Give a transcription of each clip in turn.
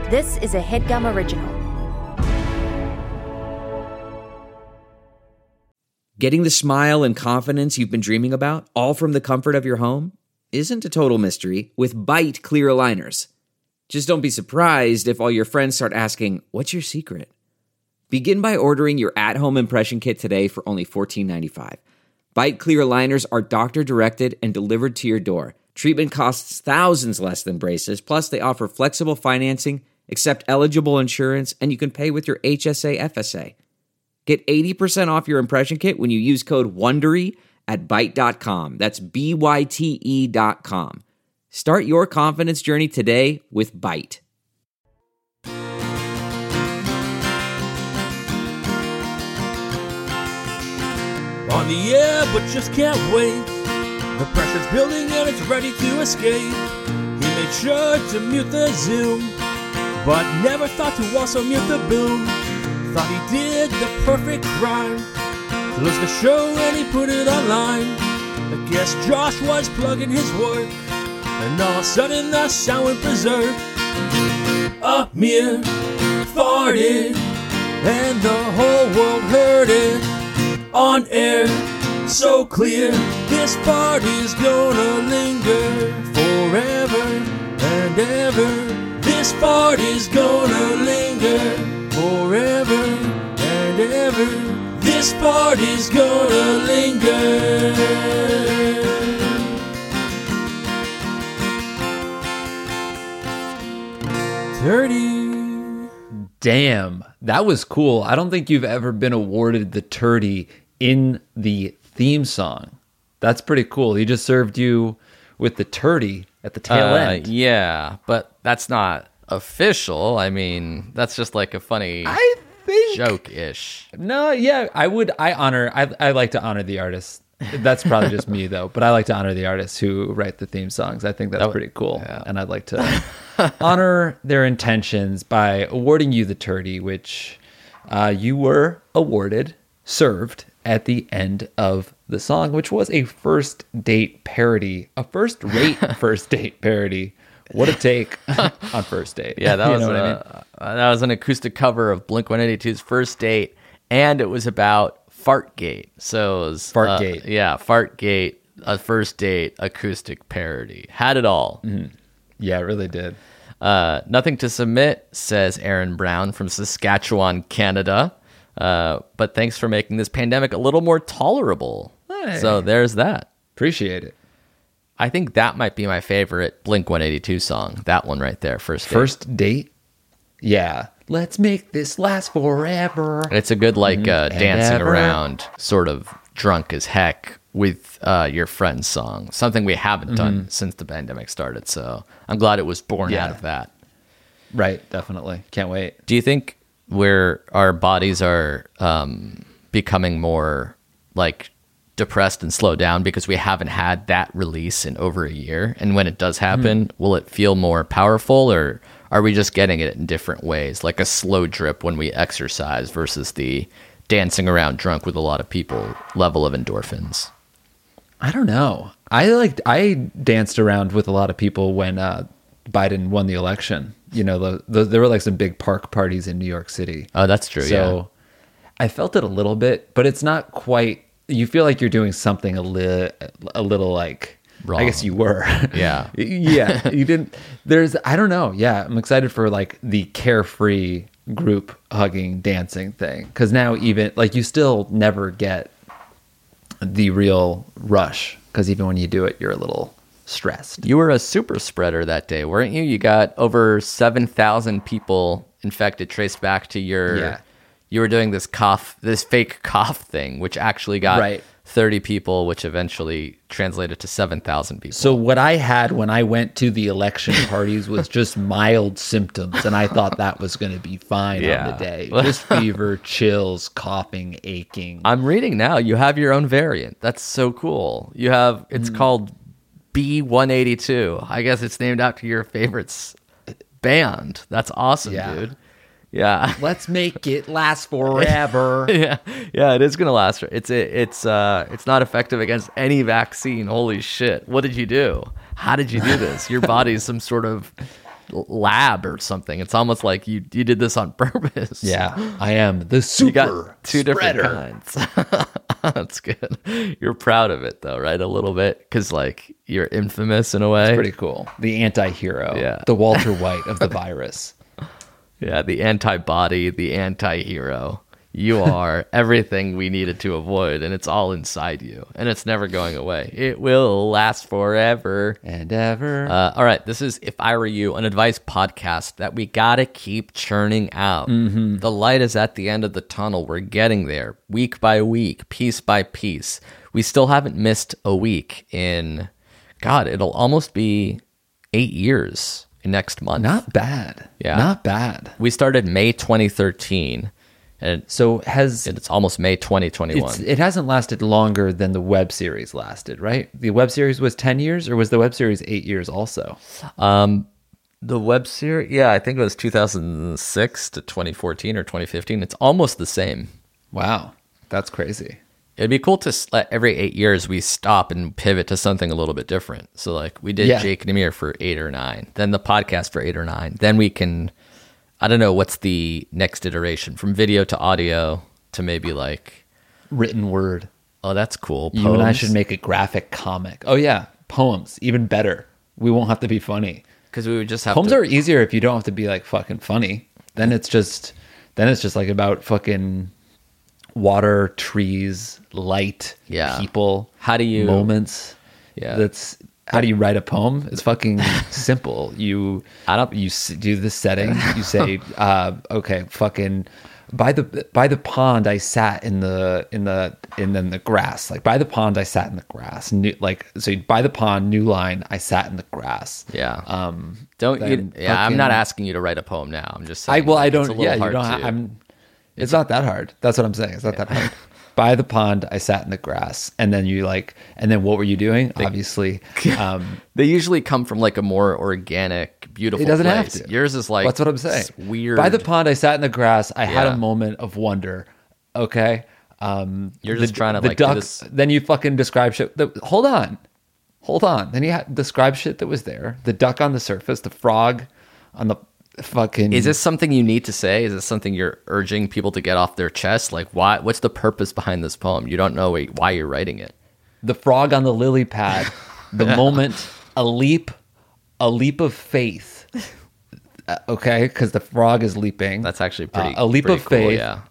This is a HeadGum original. Getting the smile and confidence you've been dreaming about, all from the comfort of your home, isn't a total mystery with Byte clear aligners. Just don't be surprised if all your friends start asking, "What's your secret?" Begin by ordering your at-home impression kit today for only $14.95. Byte clear aligners are doctor-directed and delivered to your door. Treatment costs thousands less than braces, plus they offer flexible financing, accept eligible insurance, and you can pay with your HSA FSA. Get 80% off your impression kit when you use code WONDERY at Byte.com. That's BYTE.com. Start your confidence journey today with Byte. On the air, but just can't wait. The pressure's building and it's ready to escape. He made sure to mute the Zoom, but never thought to also mute the boom. Thought he did the perfect crime. Closed the show and he put it online. I guess Josh was plugging his work, and all of a sudden the sound went berserk. Amir farted, and the whole world heard it. On air, so clear, this fart is gonna linger forever and ever. This fart is gonna linger forever and ever. This fart is gonna linger. Turdy. Damn, that was cool. I don't think you've ever been awarded the Turdy in the theme song. That's pretty cool. He just served you with the Turdy at the tail end. Yeah, but that's not official. I mean, that's just like a funny joke-ish. No, yeah, I like to honor the artists. That's probably just me though, but I like to honor the artists who write the theme songs. I think that's pretty cool. Yeah. And I'd like to honor their intentions by awarding you the Turdy, which you were served at the end of the song, which was a first date parody, a first-rate first date parody. What a take on First Date. Yeah, that was an acoustic cover of Blink-182's First Date, and it was about Fartgate. So it was Fartgate. Fartgate, a First Date acoustic parody. Had it all. Mm-hmm. Yeah, it really did. Nothing to submit, says Aaron Brown from Saskatchewan, Canada. But thanks for making this pandemic a little more tolerable. Hey. So there's that. Appreciate it. I think that might be my favorite Blink-182 song. That one right there, First Date? Yeah. Let's make this last forever. It's a good, dancing around, sort of drunk as heck with your friend's song. Something we haven't done since the pandemic started. So I'm glad it was born out of that. Right, definitely. Can't wait. Do you think where our bodies are becoming more depressed and slowed down because we haven't had that release in over a year, and when it does happen, will it feel more powerful, or are we just getting it in different ways, like a slow drip when we exercise versus the dancing around drunk with a lot of people level of endorphins? I don't know. I danced around with a lot of people when Biden won the election. You know, there were some big park parties in New York City. Oh, that's true. So I felt it a little bit, but it's not quite. You feel like you're doing something a little wrong. I guess you were. Yeah. Yeah. You didn't. I don't know. Yeah. I'm excited for the carefree group hugging, dancing thing. Because now even you still never get the real rush. Because even when you do it, you're a little stressed. You were a super spreader that day, weren't you? You got over 7,000 people infected, traced back to your. Yeah. You were doing this fake cough thing, which actually got 30 people, which eventually translated to 7,000 people. So what I had when I went to the election parties was just mild symptoms, and I thought that was going to be fine on the day. Just fever, chills, coughing, aching. I'm reading now. You have your own variant. That's so cool. You have, it's called B182. I guess it's named after your favorite band. That's awesome, dude. Yeah. Let's make it last forever. Yeah, it is gonna last. It's not effective against any vaccine. Holy shit! What did you do? How did you do this? Your body's some sort of lab or something. It's almost like you did this on purpose. Yeah, I am the super You got two spreader. different kinds. That's good. You're proud of it though, right? A little bit, because like you're infamous in a way. Pretty cool. The anti-hero. Yeah. The Walter White of the virus. Yeah, the antibody, the anti-hero. You are everything we needed to avoid, and it's all inside you, and it's never going away. It will last forever And ever. All right, this is If I Were You, an advice podcast that we gotta keep churning out. The light is at the end of the tunnel. We're getting there, week by week, piece by piece. We still haven't missed a week in, God, it'll almost be 8 years in next month. Not bad. Yeah. Not bad. We started May 2013, and So it's almost May 2021. it hasn't lasted longer than the web series lasted, right? The web series was 10 years, or was the web series 8 years also? The web series, yeah, I think it was 2006 to 2014 or 2015. It's almost the same. Wow. That's crazy. It'd be cool to let every 8 years we stop and pivot to something a little bit different. So like we did Yeah. Jake and Amir for 8 or 9, then the podcast for 8 or 9. Then we can, I don't know, what's the next iteration from video to audio to maybe like, Written word. oh, that's cool. You and I Poems. should make a graphic comic. Oh, yeah. Poems. Even better. We won't have to be funny. Because we would just have Poems to. are easier if you don't have to be like fucking funny. Then it's just like about fucking water, trees, light, Yeah. people. How do you- moments? Yeah. How do you write a poem? It's fucking simple. You do the setting. You say, okay, fucking by the pond I sat in the grass. Like by the pond I sat in the grass. So by the pond, new line, I sat in the grass. Yeah. Then I'm not fucking- asking you to write a poem now. I'm just saying. I it's a don't. little Yeah, you hard don't. to- It's not that hard. That's what I'm saying. It's not that hard. By the pond, I sat in the grass, and then and then what were you doing? Obviously, They usually come from like a more organic, beautiful it doesn't place. have to. Yours is like, that's what I'm saying. this weird. By the pond, I sat in the grass. I had Yeah. a moment of wonder. Okay, You're just trying to the like do ducks. this. Then you fucking describe shit. Hold on. Then you describe shit that was there. The duck on the surface, the frog on the fucking. Is this something you need to say? Is this something you're urging people to get off their chest? Like, why? What's the purpose behind this poem? You don't know why you're writing it. The frog on the lily pad, the moment, a leap of faith. Okay, because the frog is leaping. That's actually pretty. A leap pretty of cool, faith. Yeah.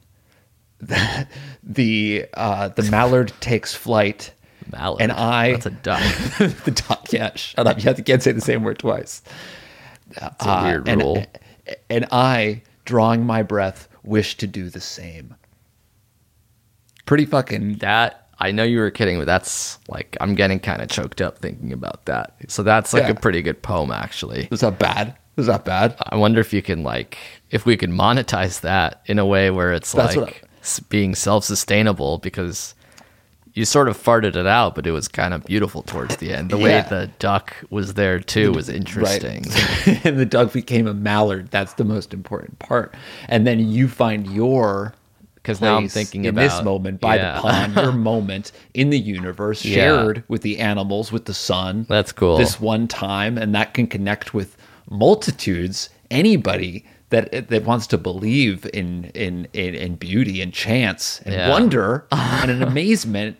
The mallard takes flight, Mallard. and I. That's a duck. The duck. Yeah, shut up. You can't say the same word twice. It's a weird and, rule. And I, drawing my breath, wish to do the same. Pretty fucking. That I know you were kidding, but that's like I'm getting kind of choked up thinking about that. So that's like Yeah. a pretty good poem, actually. It's not bad. It's not bad. I wonder if you can if we could monetize that in a way where it's That's like being self-sustainable, because you sort of farted it out, but it was kind of beautiful towards the end. The way Yeah. the duck was there too was interesting. Right. And the duck became a mallard. That's the most important part. And then you find your. Because now I'm place thinking in about this moment by yeah. the pond, your moment in the universe, Yeah. shared with the animals, with the sun. That's cool. This one time, and that can connect with multitudes. Anybody that wants to believe in beauty and chance and Yeah. wonder and an amazement,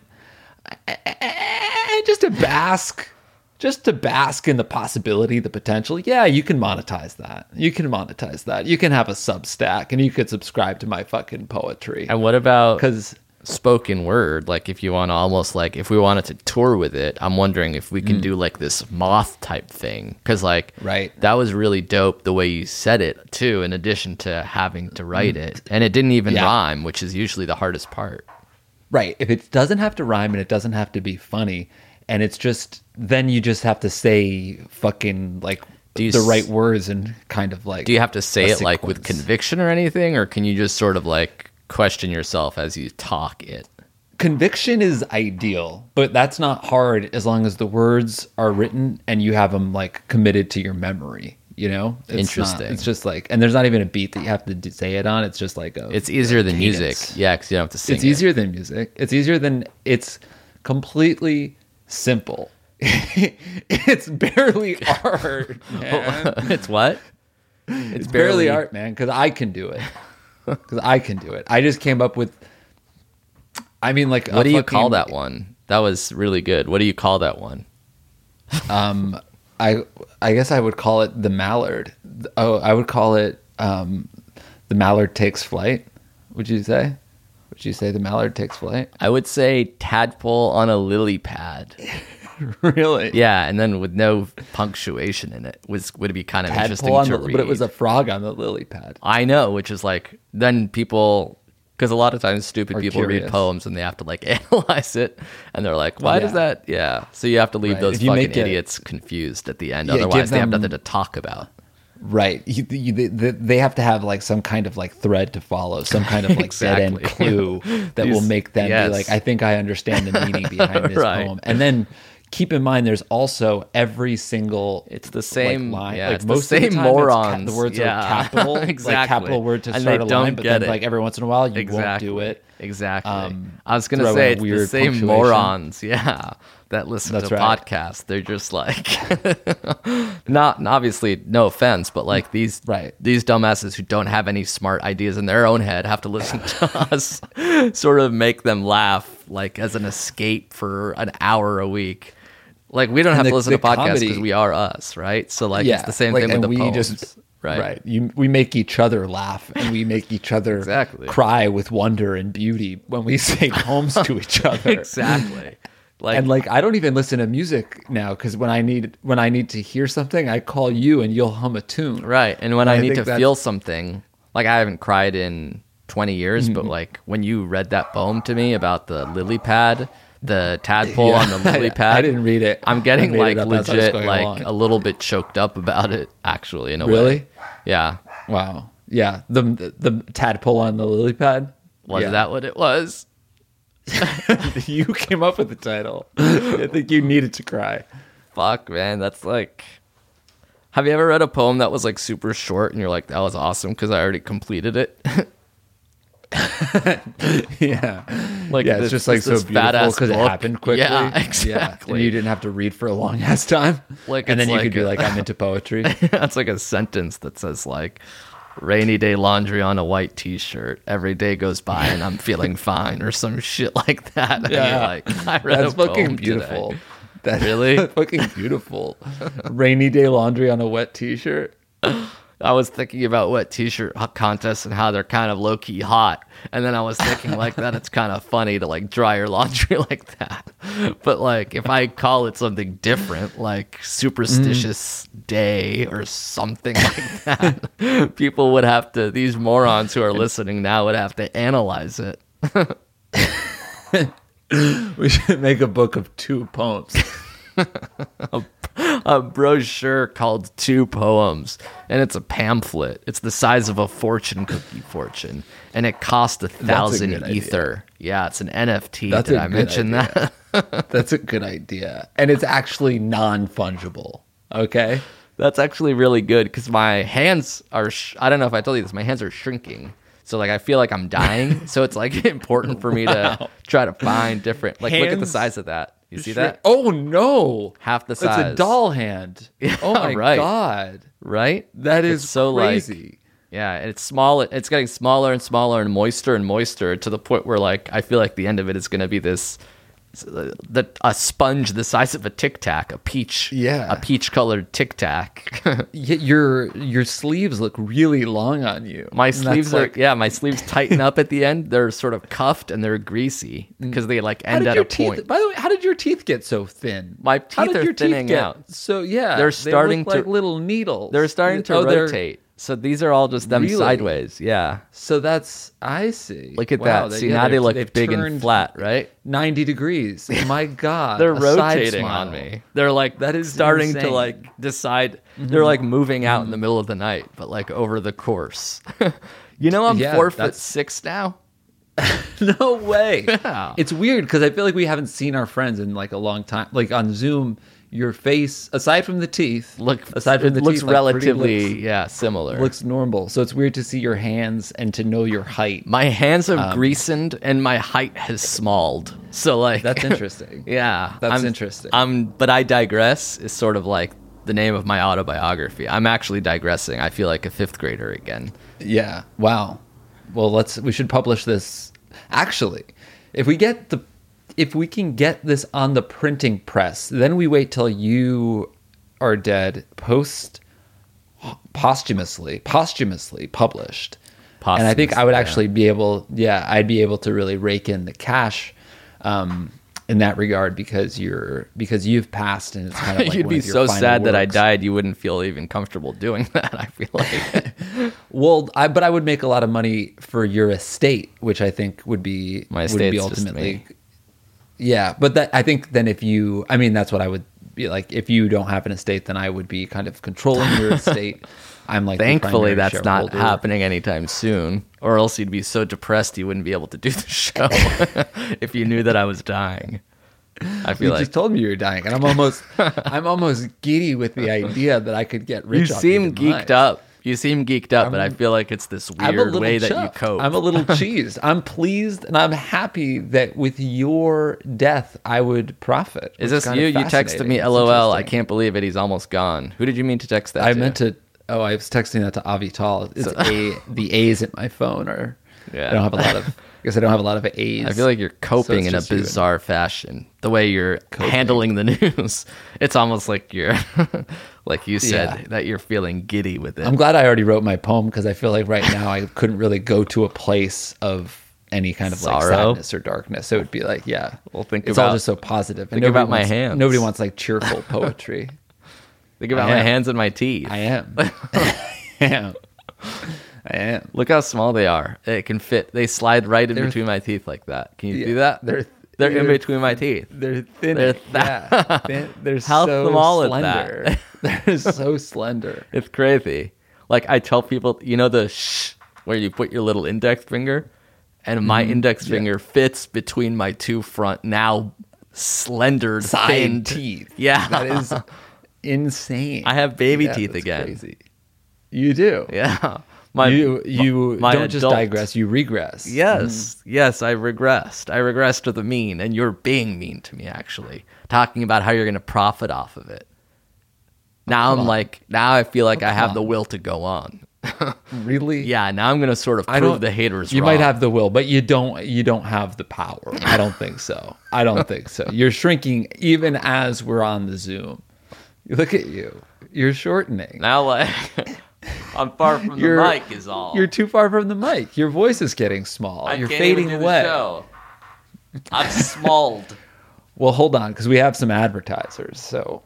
and just to bask in the possibility, the potential. Yeah, you can monetize that. You can have a Substack, and you could subscribe to my fucking poetry. And what about Because spoken word? Like if you want to almost like if we wanted to tour with it, I'm wondering if we can do like this moth type thing. Because like Right. that was really dope the way you said it too, in addition to having to write it. And it didn't even Yeah. rhyme, which is usually the hardest part. right, if it doesn't have to rhyme and it doesn't have to be funny, and it's just then you just have to say fucking like Do you the s- right words and kind of like. Do you have to say a it like with sequence. conviction or anything, or can you just sort of like question yourself as you talk it? Conviction is ideal, but that's not hard as long as the words are written and you have them like committed to your memory. You know, Interesting. It's just like, and there's not even a beat that you have to say it on. It's just like It's easier than cadence. music. Yeah, because you don't have to sing It's it. easier than music. It's easier than it's completely simple. It's barely art, man. It's what? It's barely art, man, because I can do it. I just came up with, I mean, like, what do you call that one? That was really good. What do you call that one? I guess I would call it the mallard. Oh, I would call it the mallard takes flight. Would you say? Would you say the mallard takes flight? I would say tadpole on a lily pad. Really? Yeah, and then with no punctuation in it would be kind of interesting to read. But it was a frog on the lily pad. I know, which is like, then people, because a lot of times stupid people curious. read poems and they have to like analyze it, and they're like, why does that? Yeah, so you have to leave those fucking idiots confused at the end, otherwise they have nothing to talk about. Right. They have to have like some kind of like thread to follow, some kind of like Exactly. dead end clue that will make them be like, I think I understand the meaning behind this poem. And then keep in mind, there's also every single It's the same line. Yeah, like it's most the same of the time, morons. the words Yeah. are capital, Exactly. like capital word to And start they a don't line, but get then it. like every once in a while you won't do it. Exactly. I was gonna throw say in it's the weird same punctuation. morons, that listen That's to right. podcasts. They're just like, not obviously, no offense, but like these dumbasses who don't have any smart ideas in their own head have to listen to us, sort of make them laugh, like as an escape for an hour a week. Like we don't have to listen to podcasts because we are us, right? So like it's the same thing with the poems. Right. We make each other laugh and we make each other cry with wonder and beauty when we say poems to each other. Exactly. And like I don't even listen to music now because when I need to hear something, I call you and you'll hum a tune. Right. And when I need to feel something, like I haven't cried in 20 years, but like when you read that poem to me about the lily pad, the tadpole on the lily pad. I didn't read it. I'm getting like legit like along. a little bit choked up about it actually in a way. Really? Yeah. Wow. Yeah. The tadpole on the lily pad. Was that what it was? You came up with the title. I think you needed to cry. Fuck, man. That's like, have you ever read a poem that was like super short and you're like, that was awesome because I already completed it? Yeah. Like it's just like so beautiful because it happened quickly. Yeah, exactly. And you didn't have to read for a long ass time. Like, and it's then you like could be like, I'm into poetry. That's like a sentence that says like, rainy day laundry on a white t-shirt. Every day goes by and I'm feeling fine or some shit like that. And you're like, I read That's a poem fucking beautiful. today. That's Really? fucking beautiful. Rainy day laundry on a wet t-shirt. I was thinking about wet t-shirt contests and how they're kind of low-key hot. And then I was thinking like that it's kind of funny to like dry your laundry like that. But like if I call it something different, like superstitious day or something like that, people would have to, these morons who are listening now would have to analyze it. We should make a book of 2 poems. A brochure called 2 Poems, and it's a pamphlet. It's the size of a fortune cookie fortune, and it cost 1,000 ether. Yeah, it's an NFT. Did I mention that? That's a good idea. And it's actually non-fungible. Okay? That's actually really good because my hands are, I don't know if I told you this, my hands are shrinking. So like I feel like I'm dying. So it's like important for me to try to find different, like look at the size of that. You see that? Oh no. Half the size. It's a doll hand. Oh my God. Right? That is it's so crazy. Like, yeah, and it's small. It's getting smaller and smaller and moister to the point where like I feel like the end of it is going to be this, a sponge the size of a Tic Tac, a peach colored Tic Tac. Your sleeves look really long on you. My sleeves my sleeves tighten up at the end. They're sort of cuffed and they're greasy because they like end at a point. By the way, how did your teeth get so thin? My teeth are thinning out. So yeah, they're starting to like little needles. They're starting to rotate. So these are all just them sideways. Yeah. So that's, I see. Look at that. See, now they look big and flat, right? 90 degrees. My God. They're rotating on me. They're like, that is starting to like decide. They're like moving out in the middle of the night, but like over the course. You know, I'm 4'6" now. No way. Yeah. It's weird because I feel like we haven't seen our friends in like a long time. Like on Zoom, your face, aside from the teeth, looks relatively similar. Looks normal. So it's weird to see your hands and to know your height. My hands have greasened and my height has smalled. So like that's interesting. Yeah, that's interesting. But I digress. Is sort of like the name of my autobiography. I'm actually digressing. I feel like a 5th grader again. Yeah. Wow. Well, we should publish this. Actually, if we can get this on the printing press, then we wait till you are dead, posthumously published. And I think I would actually be able, I'd be able to really rake in the cash in that regard because you've passed, and it's kind of like you'd be so sad that I died you wouldn't feel even comfortable doing that. I feel like well, but I would make a lot of money for your estate, which I think would be my estate ultimately. Yeah, but I think then that's what I would be like. If you don't have an estate, then I would be kind of controlling your estate. I'm like, thankfully that's not happening anytime soon, or else you'd be so depressed you wouldn't be able to do the show if you knew that I was dying. I feel you just told me you were dying, and I'm almost giddy with the idea that I could get rich. You seem geeked up. You seem geeked up, but I feel like it's this weird way that you cope. I'm a little cheesed. I'm pleased and I'm happy that with your death, I would profit. Is this you? You texted me, LOL, I can't believe it. He's almost gone. Who did you mean to text that to? I was texting that to Avital. It's the A's in my phone are. Yeah. I don't have a lot of. I guess I don't have a lot of A's. I feel like you're coping in a bizarre fashion. The way you're handling the news, it's almost like you're, like you said, that you're feeling giddy with it. I'm glad I already wrote my poem because I feel like right now I couldn't really go to a place of any kind of like sadness or darkness. It would be like, well, it's all just so positive. Think about my hands. Nobody wants like cheerful poetry. Think about my hands and my teeth. I am. I am. Look how small they are. It can fit. They slide right in between my teeth like that. Can you do that? They're in between my teeth. They're thin. They're how so small slender. Is that? They're so slender. It's crazy. Like I tell people, the shh where you put your little index finger, and my index finger fits between my two front now slender side teeth. Yeah, that is insane. I have baby teeth again. Crazy. You do. Yeah. You don't just digress, you regress. Yes, I regressed. I regressed to the mean, and you're being mean to me, actually. Talking about how you're going to profit off of it. Now now I feel like I have the will to go on. Really? Yeah, now I'm going to sort of prove the haters You wrong. might have the will, but you don't have the power. I don't think so. You're shrinking even as we're on the Zoom. Look at you. You're shortening. Now, I'm far from the mic is all. You're too far from the mic. Your voice is getting small. You're fading away. I'm smalled. Well, hold on, because we have some advertisers. So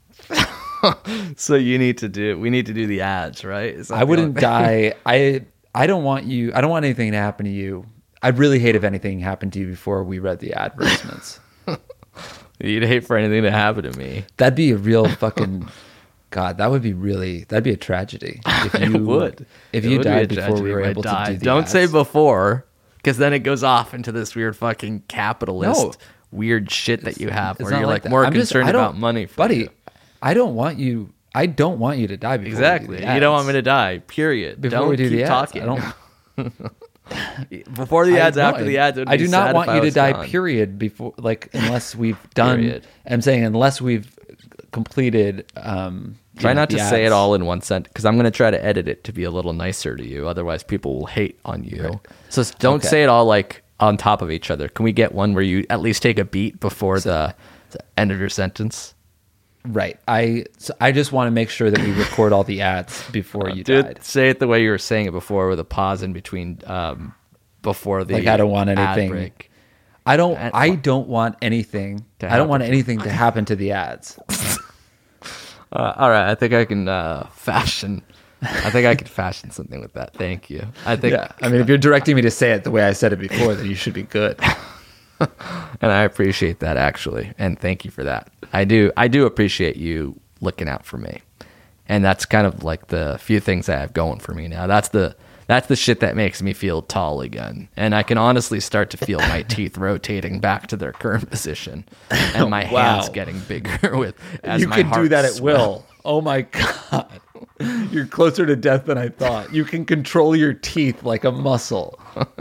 we need to do the ads, right? I wouldn't die. I don't want you. I don't want anything to happen to you. I'd really hate if anything happened to you before we read the advertisements. You'd hate for anything to happen to me. That'd be a real fucking... God, that'd be a tragedy. If you would. If you died before we were able to do the Don't ads. say before, because then it goes off into this weird fucking capitalist weird shit that you have, where you're like more concerned about money. Buddy, I don't want you to die before exactly. We do the ads. You don't want me to die. Period. Before don't we do keep the ads. talking. Before the ads, after the ads, I do not want you to die. Period. Before, unless we've done. I'm saying unless we've completed. Try not to say it all in one sentence, because I'm going to try to edit it to be a little nicer to you. Otherwise, people will hate on you. Right. So don't say it all like on top of each other. Can we get one where you at least take a beat before the end of your sentence? Right. I just want to make sure that we record all the ads before you died. Say it the way you were saying it before, with a pause in between before the I don't want anything. Break. I don't want anything. I don't want anything to happen to the ads. All right, I think I can fashion. I think I could fashion something with that. Thank you. I think. Yeah. I mean, if you're directing me to say it the way I said it before, then you should be good. And I appreciate that, actually, and thank you for that. I do appreciate you looking out for me, and that's kind of like the few things I have going for me now. That's the shit that makes me feel tall again, and I can honestly start to feel my teeth rotating back to their current position, and my hands getting bigger as you my can heart do that at swells. will. Oh my God. You're closer to death than I thought. You can control your teeth like a muscle.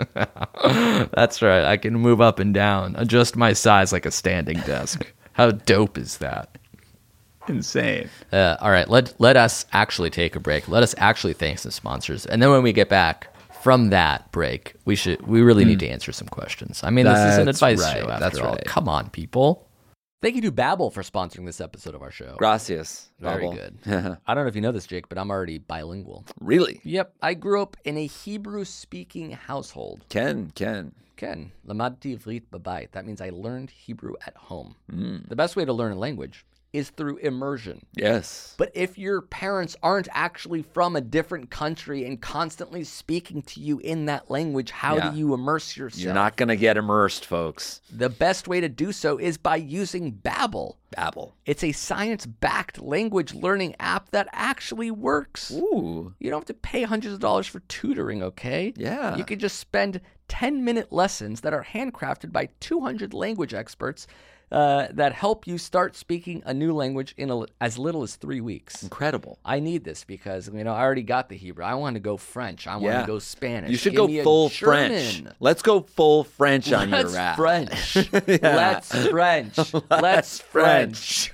That's right. I can move up and down, adjust my size like a standing desk. How dope is that? insane. All right, let us actually take a break. Let us actually thank some sponsors, and then when we get back from that break, we really need to answer some questions. I mean, this is an That's advice right, show after that's all. right. Come on, people. Thank you to Babbel for sponsoring this episode of our show. Gracias. Very Babbel. good. I don't know if you know this, Jake, but I'm already bilingual. Really? Yep, I grew up in a Hebrew-speaking household. Ken. Ken, lamadti ivrit babayit. That means I learned Hebrew at home. The best way to learn a language is through immersion. Yes. But if your parents aren't actually from a different country and constantly speaking to you in that language, how Yeah. do you immerse yourself? You're not going to get immersed, folks. The best way to do so is by using Babbel. Babbel. It's a science-backed language learning app that actually works. Ooh. You don't have to pay hundreds of dollars for tutoring, okay? Yeah. You could just spend 10-minute lessons that are handcrafted by 200 language experts that help you start speaking a new language in as little as 3 weeks. Incredible. I need this because, I already got the Hebrew. I want to go French. I want to go Spanish. You should Give me go a full German. French. Let's go full French on your Let's rap. French. Let's French. Let's French.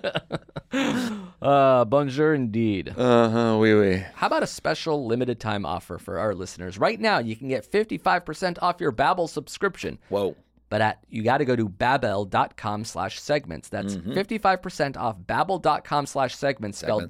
Bonjour indeed. Oui, oui. How about a special limited time offer for our listeners? Right now, you can get 55% off your Babbel subscription. Whoa. But you got to go to babbel.com/segments. That's 55% off babbel.com/segments, spelled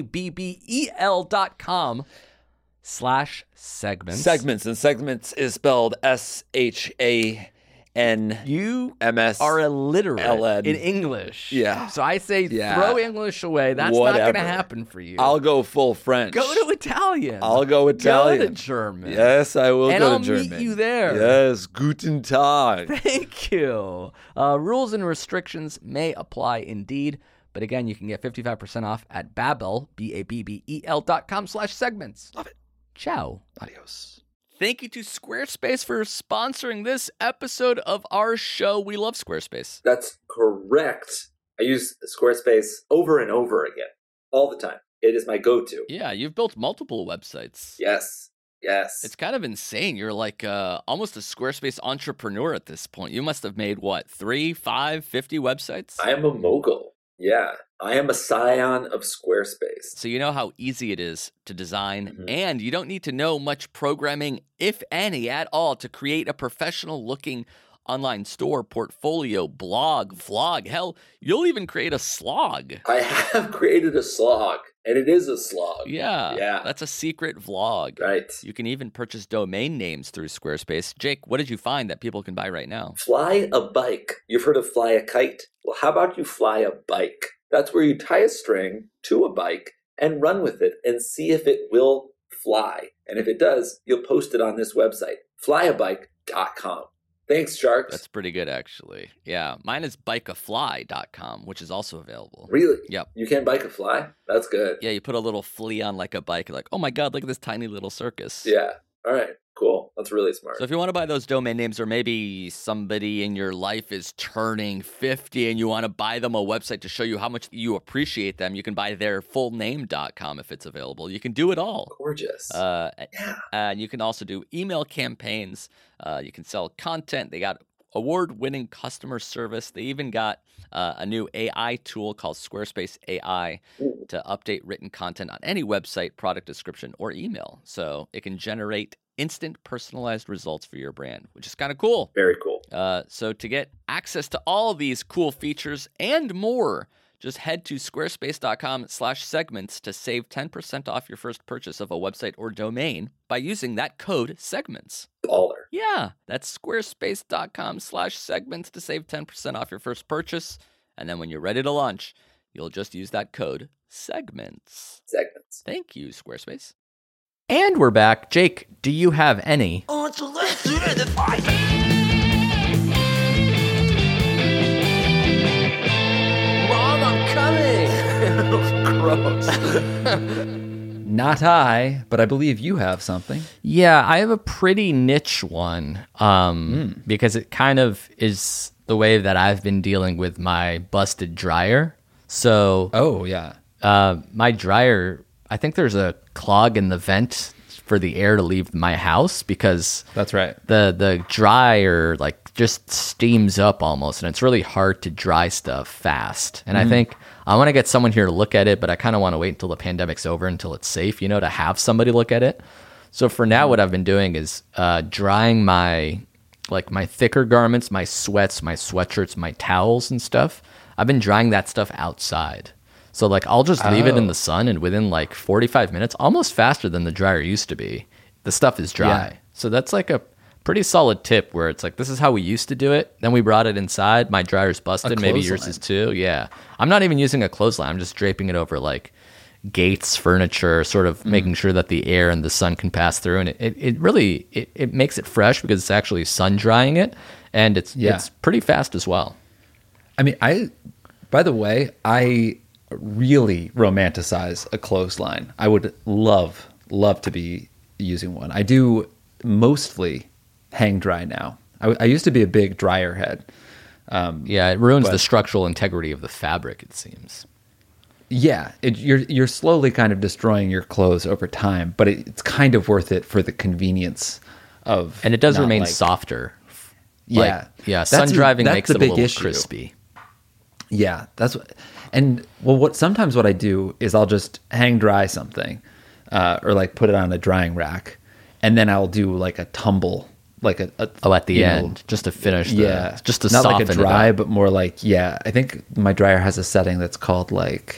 BABBEL.com/segments. Segments. And segments is spelled SHANMS. You are illiterate LN. in English. Yeah. So I say Yeah. throw English away. That's not Whatever. going to happen for you. I'll go full French. go to Italian. I'll go Italian. Go to German. Yes, I will And go I'll to German. meet you there. Yes, guten Tag. Thank you. Rules and restrictions may apply indeed. But again, you can get 55% off at Babbel, BABBEL.com/segments. Love it. Ciao. Adios. Thank you to Squarespace for sponsoring this episode of our show. We love Squarespace. That's correct. I use Squarespace over and over again, all the time. It is my go-to. Yeah, you've built multiple websites. Yes. It's kind of insane. You're like almost a Squarespace entrepreneur at this point. You must have made, 3, 5, 50 websites? I am a mogul. Yeah. I am a scion of Squarespace. So you know how easy it is to design, and you don't need to know much programming, if any, at all, to create a professional-looking online store, portfolio, blog, vlog. Hell, you'll even create a slog. I have created a slog, and it is a slog. Yeah. That's a secret vlog. Right. You can even purchase domain names through Squarespace. Jake, what did you find that people can buy right now? Fly a bike. You've heard of fly a kite? Well, how about you fly a bike? That's where you tie a string to a bike and run with it and see if it will fly. And if it does, you'll post it on this website, flyabike.com. Thanks, Sharks. That's pretty good, actually. Yeah, mine is bikeafly.com, which is also available. Really? Yep. You can bike a fly? That's good. Yeah, you put a little flea on like a bike. You're like, oh my God, look at this tiny little circus. Yeah. All right. Cool. That's really smart. So if you want to buy those domain names, or maybe somebody in your life is turning 50 and you want to buy them a website to show you how much you appreciate them, you can buy their fullname.com if it's available. You can do it all. Gorgeous. And you can also do email campaigns. You can sell content. They got award-winning customer service. They even got a new AI tool called Squarespace AI to update written content on any website, product description, or email. So it can generate instant personalized results for your brand, which is kind of cool. Very cool. So to get access to all these cool features and more, just head to squarespace.com/segments to save 10% off your first purchase of a website or domain by using that code segments. Baller. Yeah, that's squarespace.com/segments to save 10% off your first purchase. And then when you're ready to launch, you'll just use that code segments. Segments. Thank you, Squarespace. And we're back. Jake, do you have any? On to let's do the fight. Mom, I'm coming. Gross. Not I, but I believe you have something. Yeah, I have a pretty niche one because it kind of is the way that I've been dealing with my busted dryer. So, Oh, yeah. my dryer, I think there's a clog in the vent for the air to leave my house because That's right. the dryer like just steams up almost, and it's really hard to dry stuff fast. And I think I want to get someone here to look at it, but I kind of want to wait until the pandemic's over, until it's safe, to have somebody look at it. So for now, what I've been doing is drying my thicker garments, my sweats, my sweatshirts, my towels and stuff. I've been drying that stuff outside. So I'll just leave it in the sun, and within 45 minutes, almost faster than the dryer used to be, the stuff is dry. Yeah. So that's a pretty solid tip where it's this is how we used to do it. Then we brought it inside. My dryer's busted. Maybe yours is too. Yeah. I'm not even using a clothesline. I'm just draping it over gates, furniture, sort of making sure that the air and the sun can pass through. And it really makes it fresh because it's actually sun drying it. And it's pretty fast as well. I mean, by the way, I really romanticize a clothesline. I would love to be using one. I do mostly hang dry now. I used to be a big dryer head. It ruins the structural integrity of the fabric, it seems. Yeah, you're slowly kind of destroying your clothes over time, but it's kind of worth it for the convenience of. And it does remain softer. Yeah, sun drying makes it a little issue. crispy. Yeah, sometimes what I do is I'll just hang dry something, or put it on a drying rack, and then I'll do a tumble, at the end, just to finish just to not soften like a dry, it up. but more I think my dryer has a setting that's called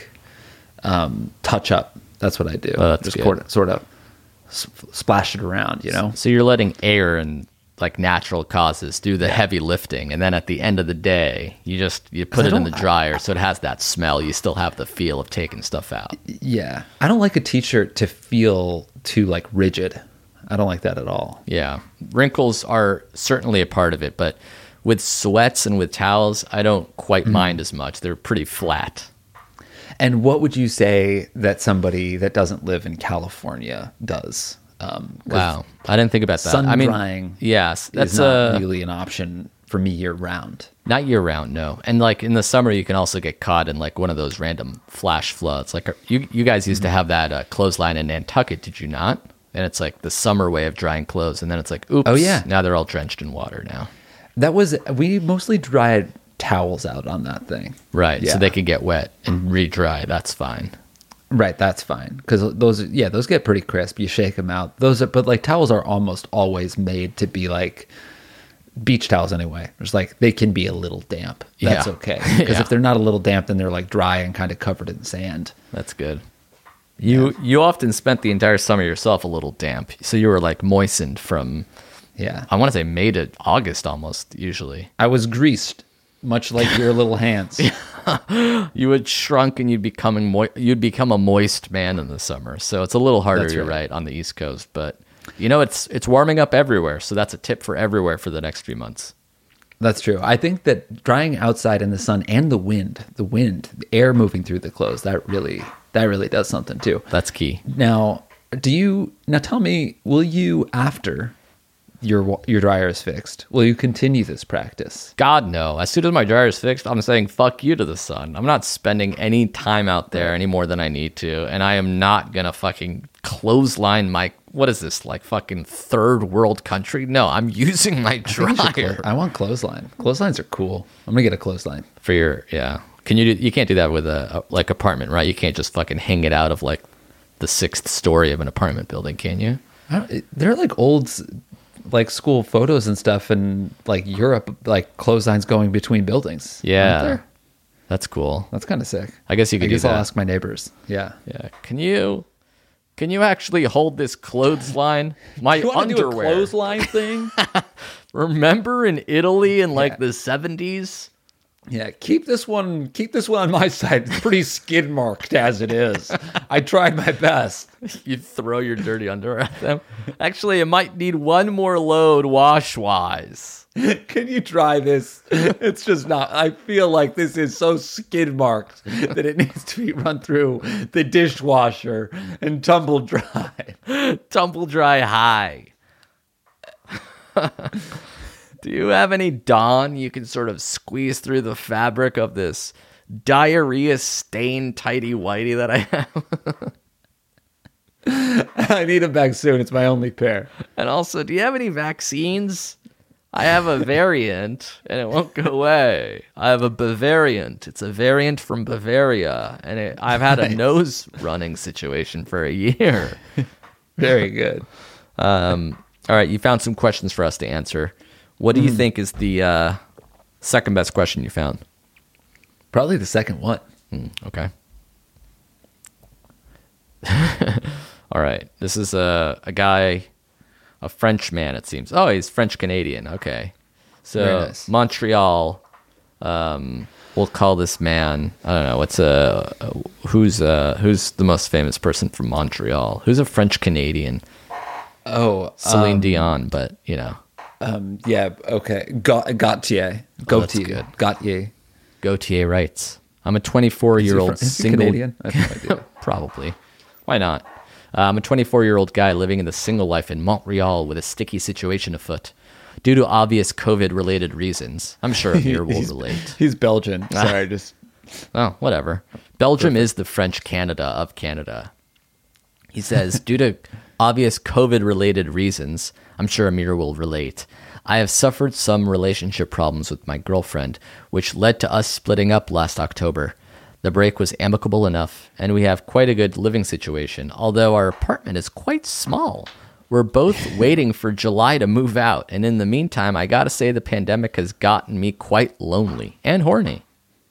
touch up. That's what I do. Oh, that's just good. sort of splash it around, So you're letting air and natural causes do the heavy lifting, and then at the end of the day, you put it in the dryer, so it has that smell. You still have the feel of taking stuff out. Yeah, I don't like a t-shirt to feel too rigid. I don't like that at all. Yeah, wrinkles are certainly a part of it, but with sweats and with towels, I don't quite mind as much. They're pretty flat. And what would you say that somebody that doesn't live in California does? Wow, I didn't think about that. Sun drying, yes, that's is not really an option for me year round. Not year round, no. And in the summer, you can also get caught in one of those random flash floods. You guys used to have that clothesline in Nantucket, did you not? And it's the summer way of drying clothes, and then it's oops. Oh yeah, now they're all drenched in water now. We mostly dried towels out on that thing, right? Yeah. So they can get wet and re-dry. That's fine. Right, that's fine, because those get pretty crisp. You shake them out. But towels are almost always made to be beach towels anyway. It's they can be a little damp. That's okay, because if they're not a little damp, then they're dry and kind of covered in sand. That's good. You often spent the entire summer yourself a little damp, so you were moistened from. Yeah, I want to say May to August almost usually. I was greased, much like your little hands. You would shrunk and you'd become a moist man in the summer. So it's a little harder, you're right, on the East Coast. But it's warming up everywhere. So that's a tip for everywhere for the next few months. That's true. I think that drying outside in the sun and the wind, the air moving through the clothes, that really does something too. That's key. Now tell me, will you, after your dryer is fixed, will you continue this practice? God, no. As soon as my dryer is fixed, I'm saying fuck you to the sun. I'm not spending any time out there any more than I need to, and I am not gonna fucking clothesline my, what is this, fucking third world country? No, I'm using my dryer. I want clothesline. Clotheslines are cool. I'm gonna get a clothesline for your Can you can't do that with a apartment, right? You can't just fucking hang it out of the 6th story of an apartment building, can you? They're old school photos and stuff in Europe, clotheslines going between buildings. Yeah, that's cool. That's kind of sick. I guess you could do that. I'll ask my neighbors. Yeah. Can you actually hold this clothesline? My you want underwear. To do a clothesline thing? Remember in Italy in the 70s? Yeah, keep this one on my side. It's pretty skid marked as it is. I tried my best. You throw your dirty underwear at them. Actually, it might need one more load wash-wise. Can you try this? It's just not. I feel like this is so skid marked that it needs to be run through the dishwasher and tumble dry. Tumble dry high. Do you have any Dawn you can sort of squeeze through the fabric of this diarrhea-stained tighty-whitey that I have? I need them back soon. It's my only pair. And also, do you have any vaccines? I have a variant, and it won't go away. I have a Bavariant. It's a variant from Bavaria, and I've had a nose running situation for a year. Very good. All right, you found some questions for us to answer. What do you think is the second best question you found? Probably the second one. Okay. All right. This is a guy, a French man, it seems. Oh, he's French-Canadian. Okay. So Very nice. Montreal, we'll call this man, I don't know, who's the most famous person from Montreal? Who's a French-Canadian? Oh, Celine Dion, but, you know. yeah, okay. Gautier. that's good. Gautier. Gautier writes, I'm a 24-year-old Is he single... Canadian? I have no idea. Probably. Why not? I'm a 24-year-old guy living in the single life in Montreal with a sticky situation afoot. Due to obvious COVID-related reasons. I'm sure Amir will relate. He's Belgian. Sorry, just... Oh, whatever. Belgium is the French Canada of Canada. He says, due to obvious COVID-related reasons, I'm sure Amir will relate, I have suffered some relationship problems with my girlfriend, which led to us splitting up last October. The break was amicable enough, and we have quite a good living situation, although our apartment is quite small. We're both waiting for July to move out, and in the meantime, I gotta say the pandemic has gotten me quite lonely and horny.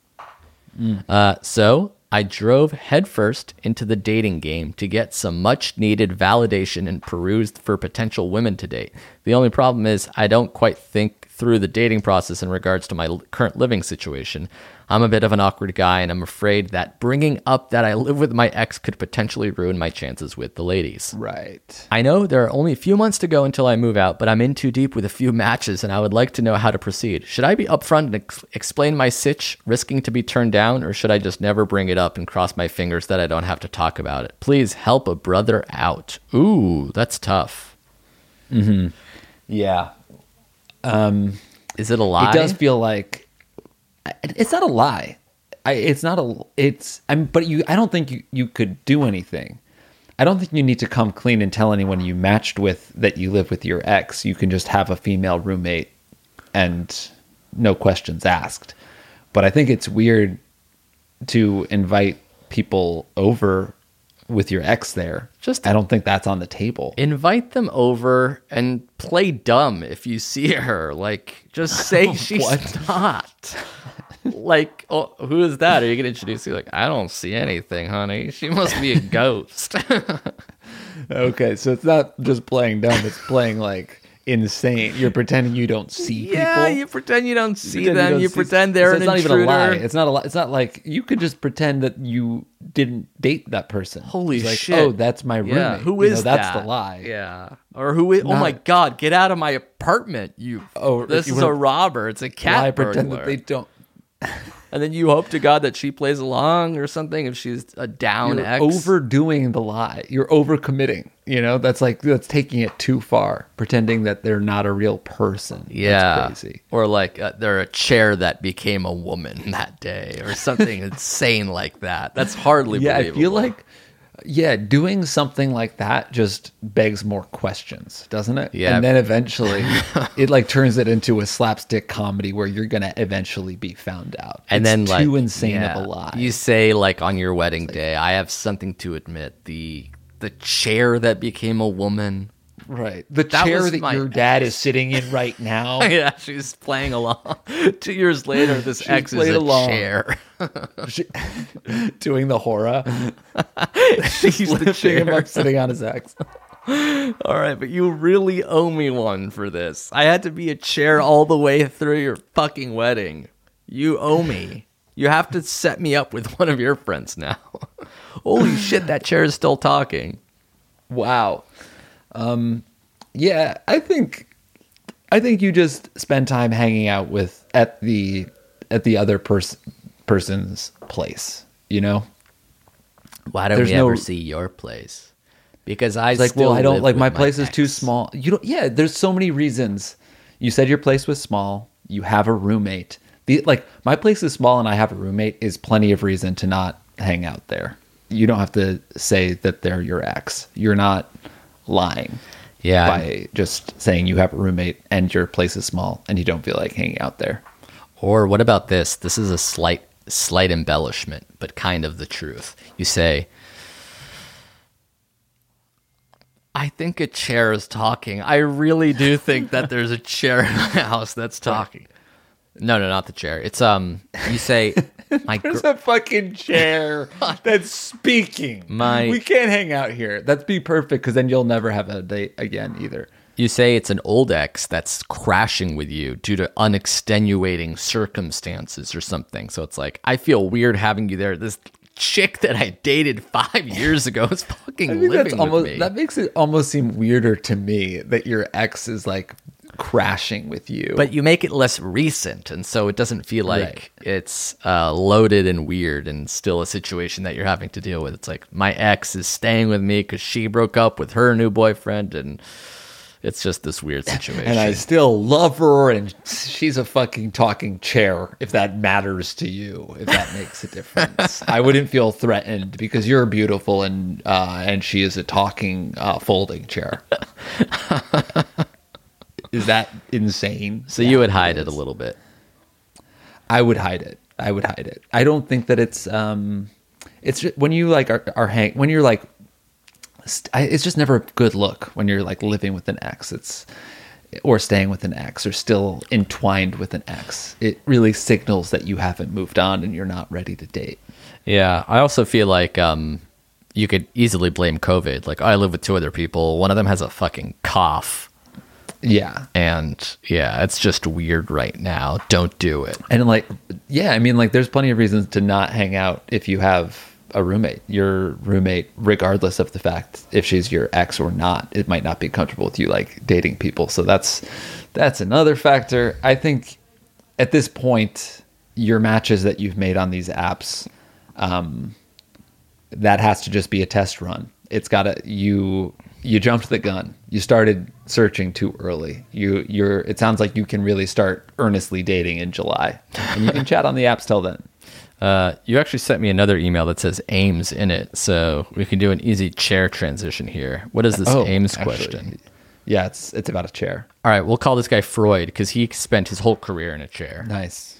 So I drove headfirst into the dating game to get some much-needed validation and perused for potential women to date. The only problem is I don't quite think through the dating process in regards to my current living situation. I'm a bit of an awkward guy, and I'm afraid that bringing up that I live with my ex could potentially ruin my chances with the ladies. Right. I know there are only a few months to go until I move out, but I'm in too deep with a few matches, and I would like to know how to proceed. Should I be upfront and explain my sitch, risking to be turned down, or should I just never bring it up and cross my fingers that I don't have to talk about it? Please help a brother out. Ooh, that's tough. Yeah. Is it a lie? It does feel like it's not a lie. I don't think you could do anything. I don't think you need to come clean and tell anyone you matched with that you live with your ex. You can just have a female roommate and no questions asked. But I think it's weird to invite people over with your ex there. I don't think that's on the table. Invite them over and play dumb if you see her. Like, just say she's not. Like, oh, who is that? Are you going to introduce you? Like, I don't see anything, honey. She must be a ghost. Okay, so it's not just playing dumb. It's playing like insane. You're pretending you don't see people. Yeah, you pretend you don't see them. You pretend they're an It's not intruder. even a lie. It's not a lie. It's not like you could just pretend that you didn't date that person. Holy It's like, shit. oh, that's my roommate. Yeah, who You is know, that's that? the lie. Yeah. Or who is, oh my God, get out of my apartment. This you is a wanna robber. It's a cat Lie, pretend burglar. that they don't. And then you hope to God that she plays along or something if she's a down You're ex. overdoing the lie. You're overcommitting. You know, that's taking it too far. Pretending that they're not a real person. Yeah. That's crazy. Or like they're a chair that became a woman that day or something insane like that. That's hardly believable. I feel like, doing something like that just begs more questions, doesn't it? Yeah. And then eventually it like turns it into a slapstick comedy where you're going to eventually be found out. And It's then like too insane of a lie. You say like on your wedding day, I have something to admit. The chair that became a woman. Right. The That chair was that my your dad is sitting in right now. Yeah, she's playing along. 2 years later, this ex is played a along. chair. Doing the horror. She's the Lifting him chair. up, sitting on his ex. All right, but you really owe me one for this. I had to be a chair all the way through your fucking wedding. You owe me. You have to set me up with one of your friends now. Holy shit, that chair is still talking. Wow. Yeah, I think you just spend time hanging out with at the other person's place, you know? Why don't There's we no- ever see your place? Because I It's like, still well, I don't live like with my place is too ex. small. You don't. Yeah, there's so many reasons. You said your place was small. You have a roommate. My place is small and I have a roommate is plenty of reason to not hang out there. You don't have to say that they're your ex. You're not lying. Yeah. by just saying you have a roommate and your place is small and you don't feel like hanging out there. Or what about this? This is a slight embellishment, but kind of the truth. You say, I think a chair is talking. I really do think that there's a chair in my house that's talking. No, not the chair. It's you say There's a fucking chair that's speaking. We can't hang out here. That'd be perfect because then you'll never have a date again either. You say it's an old ex that's crashing with you due to unextenuating circumstances or something. So it's like, I feel weird having you there. This chick that I dated 5 years ago is fucking living with me. That makes it almost seem weirder to me that your ex is like crashing with you. But you make it less recent, and so it doesn't feel like it's loaded and weird and still a situation that you're having to deal with. It's like, my ex is staying with me because she broke up with her new boyfriend, and it's just this weird situation. And I still love her, and she's a fucking talking chair, if that matters to you, if that makes a difference. I wouldn't feel threatened because you're beautiful and she is a talking folding chair. Is that insane? So you would hide it a little bit. I would hide it. I don't think that it's just, when you like when you're like, it's just never a good look when you're like living with an ex. Or staying with an ex or still entwined with an ex. It really signals that you haven't moved on and you're not ready to date. Yeah. I also feel like you could easily blame COVID. Like, I live with two other people. One of them has a fucking cough. Yeah. And yeah, it's just weird right now. Don't do it. And like, yeah, I mean, like, there's plenty of reasons to not hang out if you have a roommate. Your roommate, regardless of the fact if she's your ex or not, it might not be comfortable with you like dating people. So that's another factor. I think at this point, your matches that you've made on these apps, that has to just be a test run. It's gotta, you jumped the gun. You started searching too early. It sounds like you can really start earnestly dating in July, and you can chat on the apps till then. You actually sent me another email that says Ames in it, so we can do an easy chair transition here. What is this Ames question? Yeah, it's about a chair. All right, we'll call this guy Freud because he spent his whole career in a chair. Nice.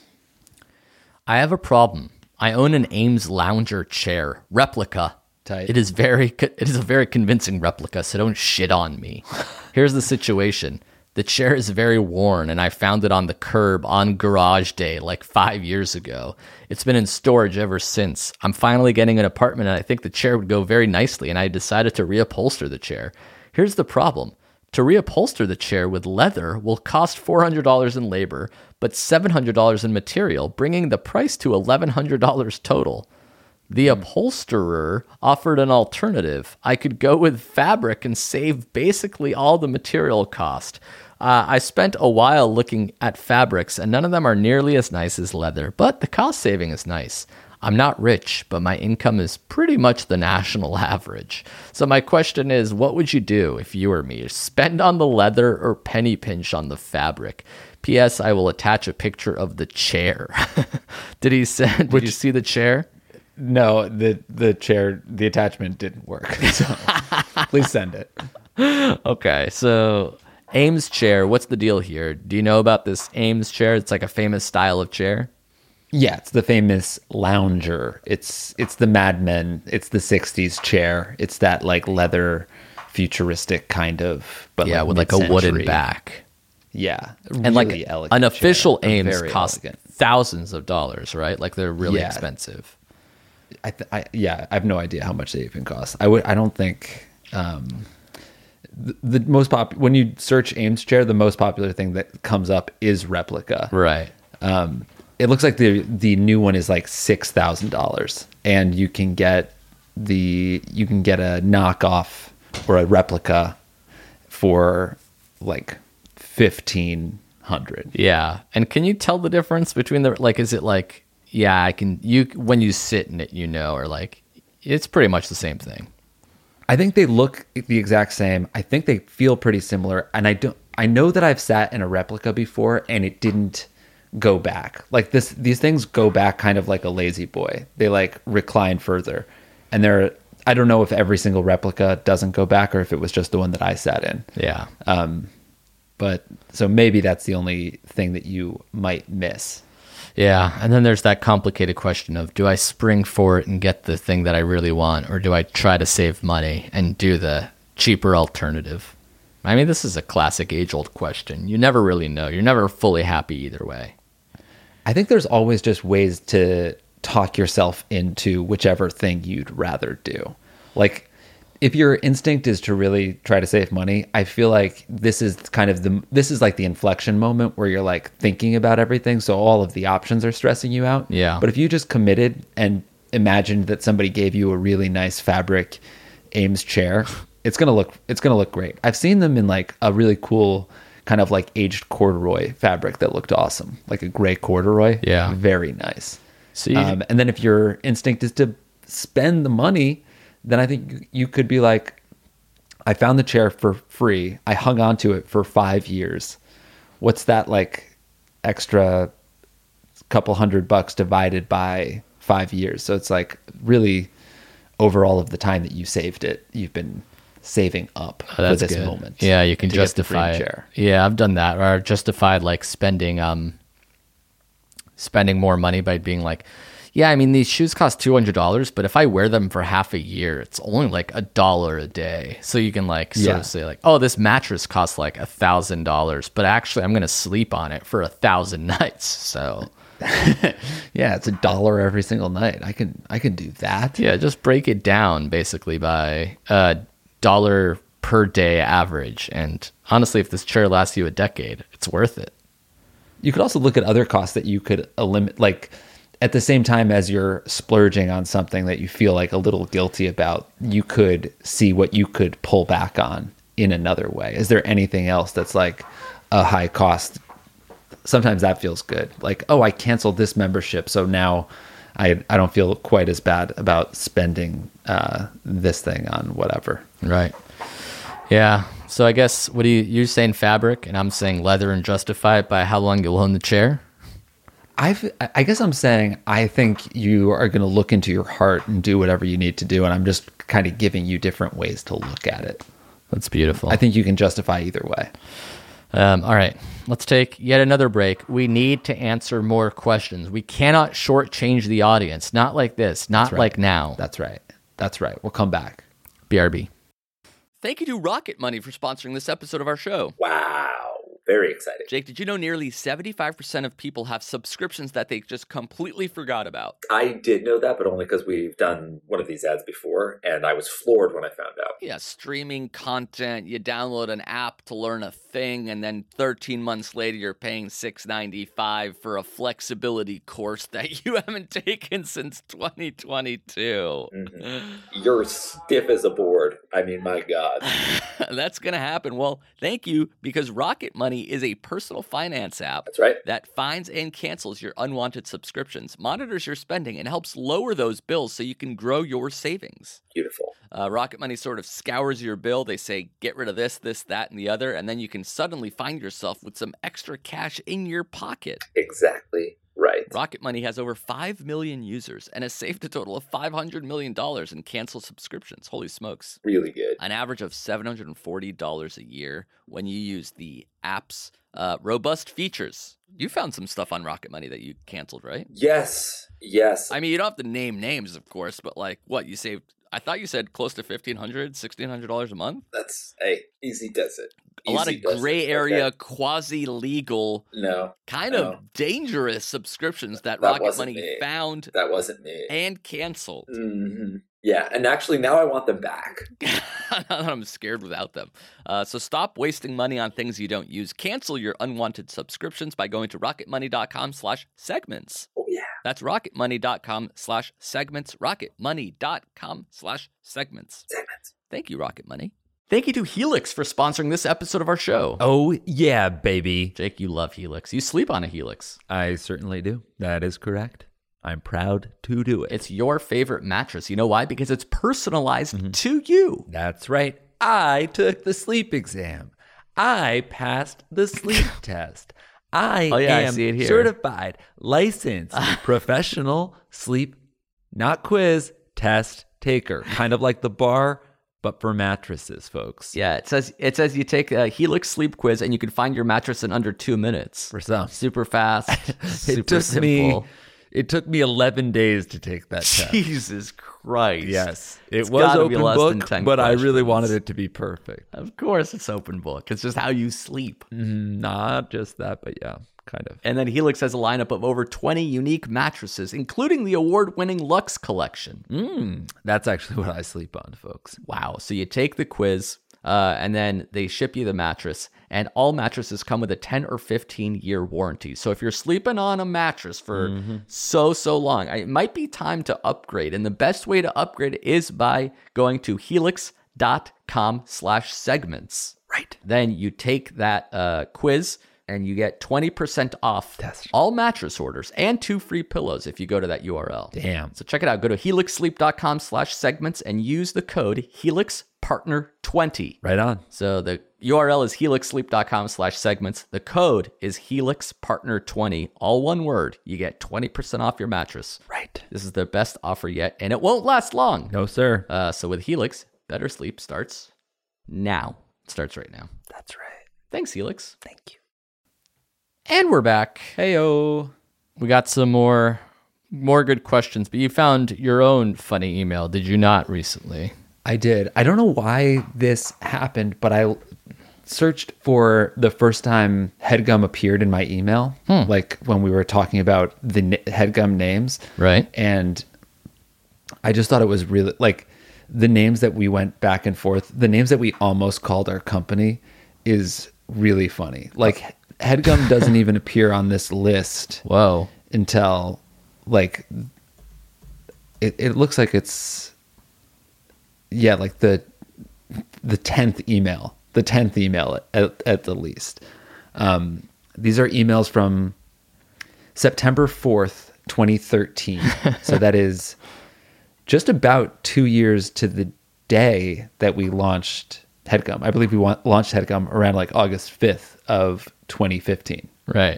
I have a problem. I own an Ames lounger chair, replica. Tight. It is a very convincing replica, so don't shit on me. Here's the situation. The chair is very worn, and I found it on the curb on garage day like 5 years ago. It's been in storage ever since. I'm finally getting an apartment, and I think the chair would go very nicely, and I decided to reupholster the chair. Here's the problem. To reupholster the chair with leather will cost $400 in labor, but $700 in material, bringing the price to $1,100 total. The upholsterer offered an alternative. I could go with fabric and save basically all the material cost. I spent a while looking at fabrics, and none of them are nearly as nice as leather, but the cost saving is nice. I'm not rich, but my income is pretty much the national average. So my question is, what would you do if you were me? Spend on the leather or penny pinch on the fabric? P.S. I will attach a picture of the chair. Did you see the chair? No, the chair, the attachment didn't work. So please send it. Okay, so Ames chair, what's the deal here? Do you know about this Ames chair? It's like a famous style of chair. Yeah, it's the famous lounger. It's the Mad Men. It's the 60s chair. It's that like leather futuristic kind of, but yeah, with like a wooden back. Yeah, and really like elegant an official chair. Ames Very costs elegant. thousands of dollars, right? Like they're really Yeah. expensive. I have no idea how much they even cost. I don't think the most when you search Ames chair, the most popular thing that comes up is replica. Right. It looks like the new one is like $6,000, and you can get a knockoff or a replica for like $1,500. Yeah. And can you tell the difference between is it like, yeah, when you sit in it, or like, it's pretty much the same thing. I think they look the exact same. I think they feel pretty similar. And I know that I've sat in a replica before and it didn't go back. Like these things go back kind of like a lazy boy. They like recline further. And I don't know if every single replica doesn't go back or if it was just the one that I sat in. Yeah. But so maybe that's the only thing that you might miss. Yeah. And then there's that complicated question of, do I spring for it and get the thing that I really want, or do I try to save money and do the cheaper alternative? I mean, this is a classic age-old question. You never really know. You're never fully happy either way. I think there's always just ways to talk yourself into whichever thing you'd rather do. Like, if your instinct is to really try to save money, I feel like this is like the inflection moment where you're like thinking about everything. So all of the options are stressing you out. Yeah. But if you just committed and imagined that somebody gave you a really nice fabric Ames chair, it's gonna look great. I've seen them in like a really cool kind of like aged corduroy fabric that looked awesome, like a gray corduroy. Yeah. Very nice. So and then if your instinct is to spend the money, then I think you could be like, I found the chair for free. I hung on to it for 5 years. What's that, like extra couple $100 divided by 5 years? So it's like really over all of the time that you saved it, you've been saving up for this moment. Yeah, you can justify it. Chair. Yeah, I've done that. Or I've justified like spending more money by being like, yeah, I mean, these shoes cost $200, but if I wear them for half a year, it's only like $1 a day. So you can like sort of say like, oh, this mattress costs like $1,000, but actually I'm going to sleep on it for 1,000 nights. So yeah, it's $1 every single night. I can do that. Yeah, just break it down basically by $1 per day average. And honestly, if this chair lasts you a decade, it's worth it. You could also look at other costs that you could eliminate, like at the same time as you're splurging on something that you feel like a little guilty about, you could see what you could pull back on in another way. Is there anything else that's like a high cost? Sometimes that feels good. Like, oh, I canceled this membership, so now I don't feel quite as bad about spending this thing on whatever. Right. Yeah. So I guess you're saying fabric and I'm saying leather, and justify it by how long you'll own the chair? I guess I'm saying I think you are going to look into your heart and do whatever you need to do, and I'm just kind of giving you different ways to look at it. That's beautiful. I think you can justify either way. All right, let's take yet another break. We need to answer more questions. We cannot shortchange the audience. Not like this. Not like now. That's right. We'll come back. BRB. Thank you to Rocket Money for sponsoring this episode of our show. Wow. Very exciting. Jake, did you know nearly 75% of people have subscriptions that they just completely forgot about? I did know that, but only because we've done one of these ads before, and I was floored when I found out. Yeah, streaming content, you download an app to learn a thing, and then 13 months later you're paying $6.95 for a flexibility course that you haven't taken since 2022. Mm-hmm. You're stiff as a board. I mean, my God. That's going to happen. Well, thank you, because Rocket Money is a personal finance app. That's right. That finds and cancels your unwanted subscriptions, monitors your spending, and helps lower those bills so you can grow your savings. Beautiful. Rocket Money sort of scours your bill. They say, get rid of this, that, and the other, and then you can suddenly find yourself with some extra cash in your pocket. Exactly right. Rocket Money has over 5 million users and has saved a total of $500 million in canceled subscriptions. Holy smokes. Really good. An average of $740 a year when you use the app's robust features. You found some stuff on Rocket Money that you canceled, right? Yes. I mean, you don't have to name names, of course, but like what you saved. I thought you said close to $1,500, $1,600 a month. That's easy does it. A lot of gray area, quasi-legal, kind of dangerous subscriptions that Rocket Money found. That wasn't me. And canceled. Mm-hmm. Yeah, and actually now I want them back. I'm scared without them. So stop wasting money on things you don't use. Cancel your unwanted subscriptions by going to rocketmoney.com/segments. Oh, yeah. That's rocketmoney.com/segments. rocketmoney.com/segments. Thank you, Rocket Money. Thank you to Helix for sponsoring this episode of our show. Oh, yeah, baby. Jake, you love Helix. You sleep on a Helix. I certainly do. That is correct. I'm proud to do it. It's your favorite mattress. You know why? Because it's personalized to you. That's right. I took the sleep exam. I passed the sleep test. I am see it here. certified, licensed, professional sleep, not quiz, test taker, kind of like the bar, but for mattresses, folks. Yeah, it says you take a Helix sleep quiz and you can find your mattress in under 2 minutes. For some. Super fast, super simple. It took me 11 days to take that test. Jesus Christ. Yes. It's It was gotta be open less than book, 10 but I really questions. wanted it to be perfect. Of course it's open book. It's just how you sleep. Not just that, but yeah, kind of. And then Helix has a lineup of over 20 unique mattresses, including the award-winning Lux collection. That's actually what I sleep on, folks. Wow. So you take the quiz, and then they ship you the mattress, and all mattresses come with a 10 or 15-year warranty. So if you're sleeping on a mattress for so long, it might be time to upgrade. And the best way to upgrade is by going to helix.com/segments. Right. Then you take that quiz, and you get 20% off all mattress orders and 2 free pillows if you go to that URL. Damn. So check it out. Go to helixsleep.com/segments and use the code HelixPartner20. Right on. So the URL is helixsleep.com/segments. The code is HelixPartner20. All one word. You get 20% off your mattress. Right. This is their best offer yet, and it won't last long. No, sir. So with Helix, better sleep starts now. It starts right now. That's right. Thanks, Helix. Thank you. And we're back. Heyo. We got some more good questions, but you found your own funny email, did you not, recently? I did. I don't know why this happened, but I searched for the first time HeadGum appeared in my email, like when we were talking about the HeadGum names. Right. And I just thought it was really, like, the names that we went back and forth, the names that we almost called our company is really funny. Like, HeadGum doesn't even appear on this list. Whoa. Until, like, it looks like it's, yeah, like the 10th email at the least. These are emails from September 4th, 2013. So that is just about 2 years to the day that we launched HeadGum. I believe we launched HeadGum around like August 5th of 2015. Right.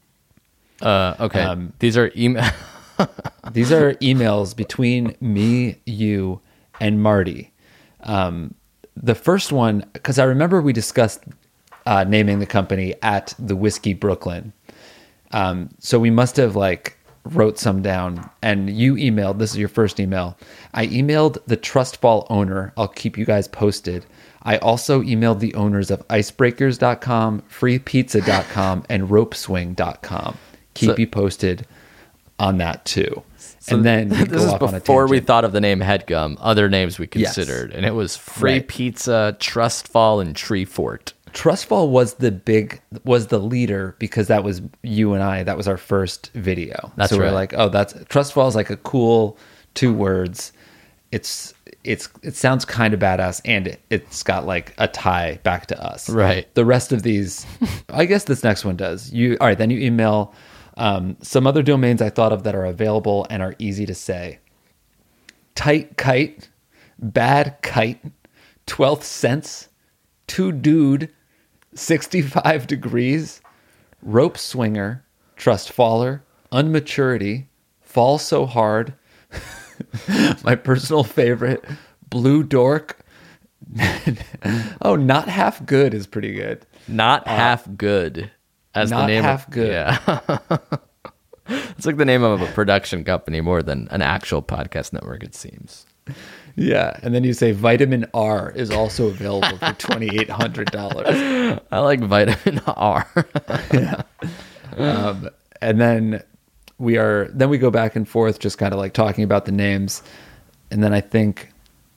Okay. These are These are emails between me, you, and Marty. The first one, because I remember we discussed naming the company at the Whiskey Brooklyn. So we must have like wrote some down, and you emailed, this is your first email. I emailed the Trustfall owner. I'll keep you guys posted. I also emailed the owners of icebreakers.com, freepizza.com, and ropeswing.com. Keep you posted on that too. So and then this go is off on a before we tangent. thought of the name HeadGum, other names we considered. Yes. And it was Free Right. Pizza, Trustfall, and Treefort. Trustfall was the leader because that was you and I. That was our first video. That's so right. we're like, oh, that's Trustfall is like a cool 2 words. It sounds kind of badass, and it's got like a tie back to us. Right. The rest of these, I guess this next one does. All right. Then you email some other domains I thought of that are available and are easy to say. Tight kite, bad kite, 12th sense, 2 dude, 65 degrees, rope swinger, trust faller, unmaturity, fall so hard, my personal favorite, blue dork. Oh, not half good is pretty good. Not half good. As the Not name half good. Yeah. It's like the name of a production company more than an actual podcast network, it seems. Yeah, and then you say vitamin R is also available for $2,800. I like vitamin R. And then we go back and forth, just kind of like talking about the names, and then I think,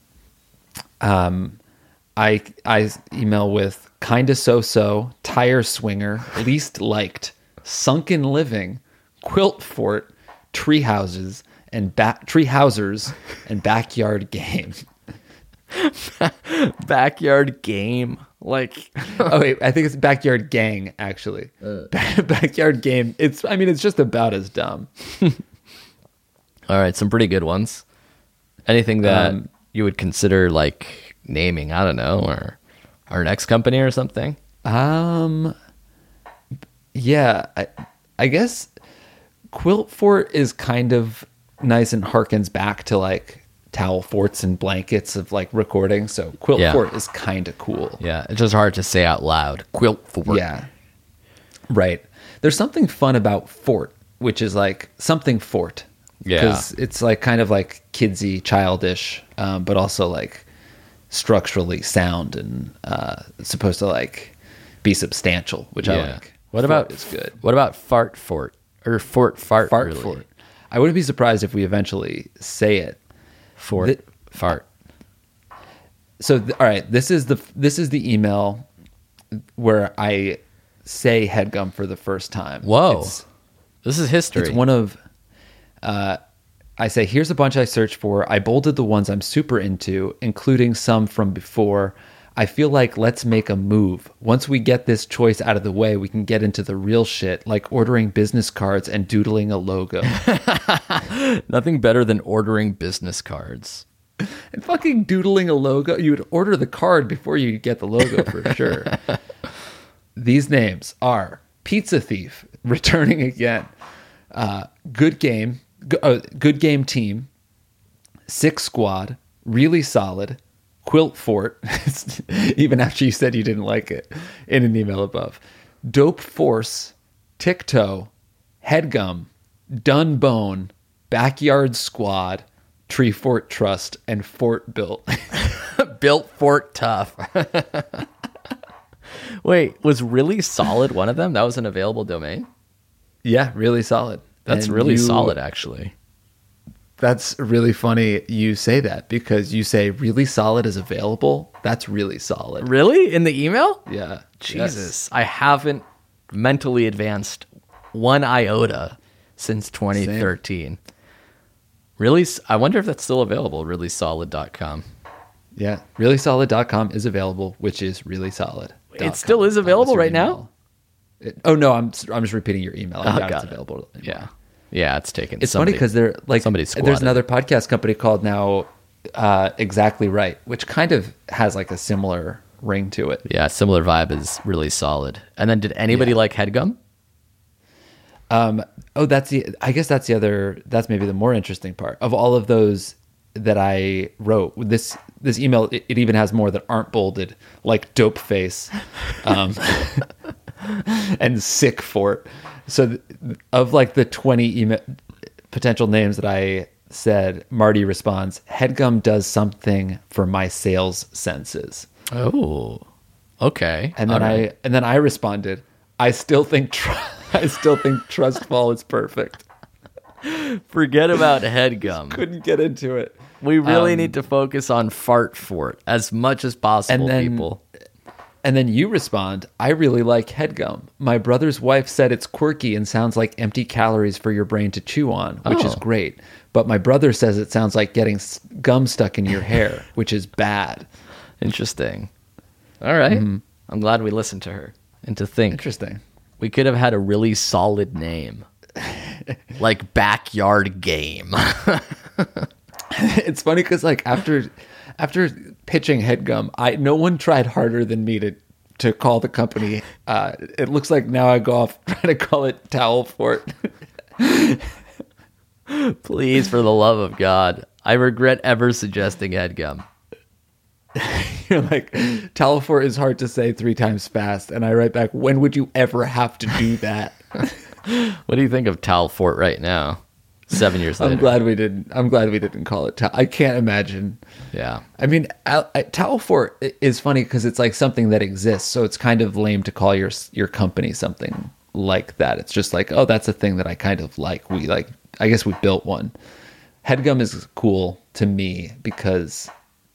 I email with kinda so, tire swinger, least liked, sunken living, quilt fort, tree housers, and backyard game. Backyard game. Like, Oh wait, I think it's backyard gang actually. Backyard game. It's just about as dumb. all right, some pretty good ones. Anything that you would consider like naming, I don't know, or our next company or something? Yeah, I guess Quilt Fort is kind of nice and harkens back to like towel forts and blankets of like recording. So quilt fort is kind of cool. Yeah, it's just hard to say out loud. Quilt fort. Yeah. Right. There's something fun about fort, which is like something fort. Yeah. Because it's like kind of like kidsy, childish, but also like structurally sound and supposed to like be substantial, which I like. What Fort about is good. What about fart fort or fart? Fart really? fort. I wouldn't be surprised if we eventually say it. Fort fart. So all right, this is the email where I say headgum for the first time. Whoa, this is history. It's one of. I say, here's a bunch I searched for. I bolded the ones I'm super into, including some from before. I feel like let's make a move. Once we get this choice out of the way, we can get into the real shit, like ordering business cards and doodling a logo. Nothing better than ordering business cards. And fucking doodling a logo. You would order the card before you get the logo for sure. These names are Pizza Thief, returning again. Good Game Team, Sick Squad, Really Solid, Quilt Fort, even after you said you didn't like it in an email above, Dope Force, Tick-Toe, Headgum, Done Bone, Backyard Squad, Tree Fort Trust, and Fort Built. Built Fort Tough. Wait, was Really Solid one of them? That was an available domain? Yeah, Really Solid. That's And really solid, actually. That's really funny you say that, because you say Really Solid is available. That's really solid. Really? In the email? Yeah. Jesus. I haven't mentally advanced one iota since 2013. Really? I wonder if that's still available, reallysolid.com. Yeah. Reallysolid.com is available, which is really solid. It still is available right now? No, I'm just repeating your email. I doubt it's available anymore. Yeah. Yeah, it's taken. It's funny because they're like, somebody squatted. there's another podcast company called now Exactly Right, which kind of has like a similar ring to it. Yeah, similar vibe is Really Solid. And then did anybody like Headgum? I guess that's maybe the more interesting part of all of those that I wrote. This email, it even has more that aren't bolded, like Dope Face and Sick Fort. So of like the 20 potential names that I said, Marty responds, Headgum does something for my sales senses. Oh, okay. And then I responded, I still think Trustfall is perfect. Forget about Headgum. Couldn't get into it. We really need to focus on Fart Fort as much as possible, people. And then you respond, I really like Headgum. My brother's wife said it's quirky and sounds like empty calories for your brain to chew on, which is great. But my brother says it sounds like getting gum stuck in your hair, which is bad. Interesting. All right. Mm-hmm. I'm glad we listened to her. And to think. Interesting. We could have had a really solid name. Like Backyard Game. It's funny because like after pitching Headgum, no one tried harder than me to call the company. It looks like now I go off trying to call it Towel Fort. Please, for the love of God, I regret ever suggesting Headgum. You're like, Towel Fort is hard to say 3 times fast, and I write back, when would you ever have to do that? What do you think of Towel Fort right now? 7 years later. I'm glad we didn't call it. I can't imagine. Yeah. I mean, Towel Fort is funny because it's like something that exists. So it's kind of lame to call your company something like that. It's just like, oh, that's a thing that I kind of like. I guess we built one. Headgum is cool to me because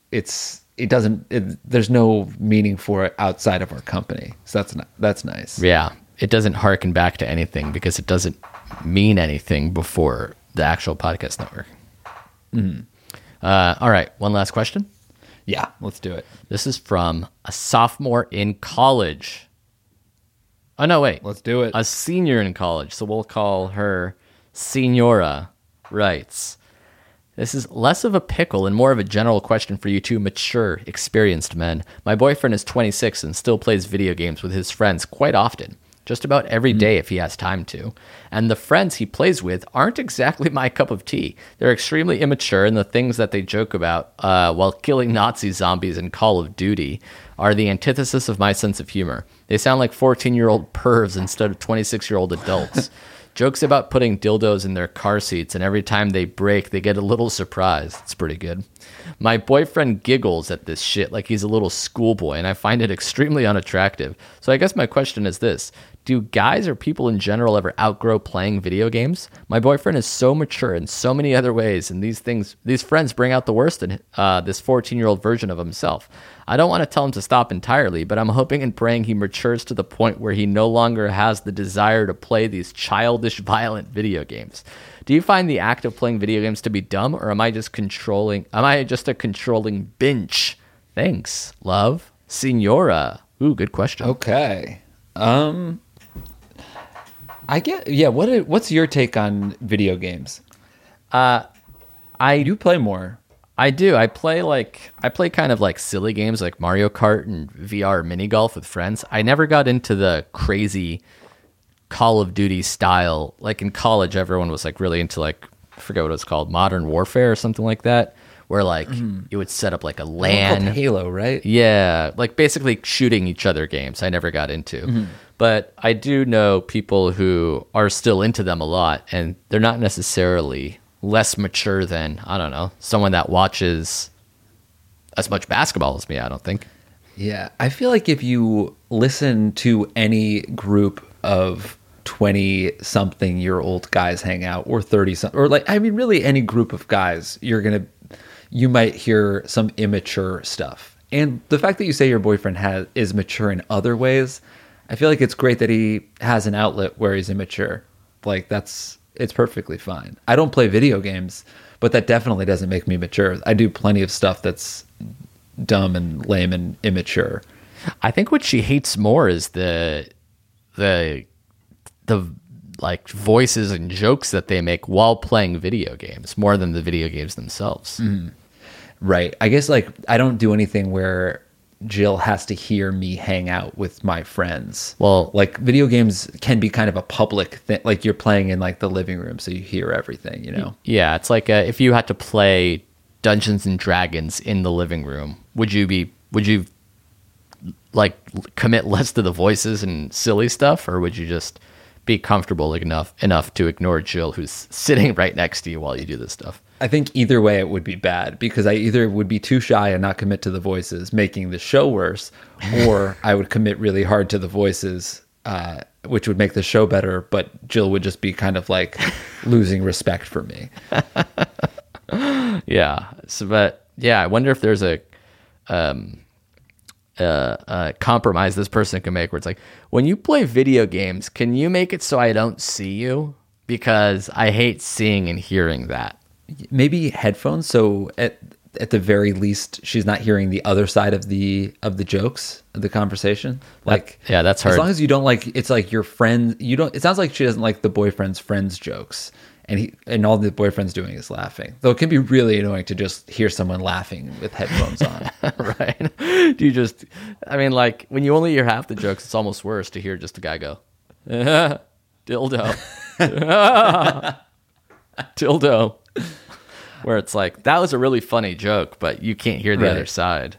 there's no meaning for it outside of our company. So that's nice. Yeah. It doesn't harken back to anything because it doesn't mean anything before the actual podcast network. Mm-hmm. All right. One last question. Yeah, let's do it. This is from a sophomore in college. Oh, no, wait. Let's do it. A senior in college. So we'll call her Senora. Writes, this is less of a pickle and more of a general question for you two mature, experienced men. My boyfriend is 26 and still plays video games with his friends quite often. just about every day if he has time to. And the friends he plays with aren't exactly my cup of tea. They're extremely immature, and the things that they joke about while killing Nazi zombies in Call of Duty are the antithesis of my sense of humor. They sound like 14-year-old pervs instead of 26-year-old adults. Jokes about putting dildos in their car seats, and every time they break, they get a little surprised. It's pretty good. My boyfriend giggles at this shit like he's a little schoolboy, and I find it extremely unattractive. So I guess my question is this. Do guys or people in general ever outgrow playing video games? My boyfriend is so mature in so many other ways, and these friends bring out the worst in this 14-year-old version of himself. I don't want to tell him to stop entirely, but I'm hoping and praying he matures to the point where he no longer has the desire to play these childish, violent video games. Do you find the act of playing video games to be dumb, or am I just a controlling binge? Thanks, love. Senora. Ooh, good question. Okay. What's your take on video games? I do play more. I do. I play kind of like silly games like Mario Kart and VR mini golf with friends. I never got into the crazy Call of Duty style. Like in college, everyone was like really into like, I forget what it was called, Modern Warfare or something like that, where like you would set up like a LAN. Called Halo, right? Yeah, like basically shooting each other games. I never got into. But I do know people who are still into them a lot, and they're not necessarily less mature than, I don't know, someone that watches as much basketball as me, I don't think. Yeah, I feel like if you listen to any group of 20-something-year-old guys hang out, or 30-something, or like, I mean, really any group of guys, you might hear some immature stuff. And the fact that you say your boyfriend is mature in other ways, I feel like it's great that he has an outlet where he's immature. Like it's perfectly fine. I don't play video games, but that definitely doesn't make me mature. I do plenty of stuff that's dumb and lame and immature. I think what she hates more is the like voices and jokes that they make while playing video games more than the video games themselves. Right. I guess like I don't do anything where Jill has to hear me hang out with my friends. Well, like video games can be kind of a public thing. Like you're playing in like the living room, so you hear everything, you know? Yeah. It's like if you had to play Dungeons and Dragons in the living room, would you like commit less to the voices and silly stuff, or would you just be comfortable enough to ignore Jill, who's sitting right next to you while you do this stuff? I think either way it would be bad, because I either would be too shy and not commit to the voices, making the show worse, or I would commit really hard to the voices, which would make the show better, but Jill would just be kind of like losing respect for me. Yeah. So, but yeah, I wonder if there's a compromise this person can make where it's like, when you play video games, can you make it so I don't see you? Because I hate seeing and hearing that. Maybe headphones, so at the very least she's not hearing the other side of the jokes of the conversation. Like that's hard. As long as you don't like, it's like your friend, it sounds like she doesn't like the boyfriend's friends jokes, and all the boyfriend's doing is laughing. Though it can be really annoying to just hear someone laughing with headphones on. Right. Do you just, I mean, like when you only hear half the jokes, it's almost worse to hear just a guy go, dildo. Dildo. Where it's like, that was a really funny joke, but you can't hear the other side.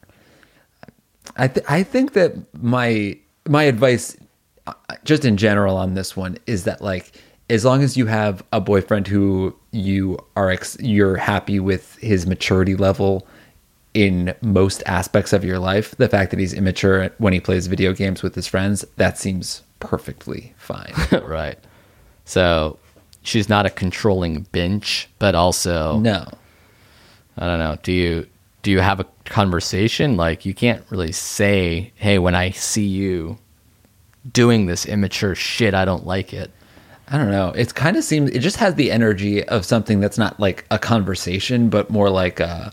I think that my advice, just in general on this one, is that like, as long as you have a boyfriend who you're happy with his maturity level in most aspects of your life, the fact that he's immature when he plays video games with his friends, that seems perfectly fine. Right. So she's not a controlling binge, but also no. I don't know. Do you have a conversation? Like you can't really say, "Hey, when I see you doing this immature shit, I don't like it." I don't know. It kind of seems, it just has the energy of something that's not like a conversation, but more like I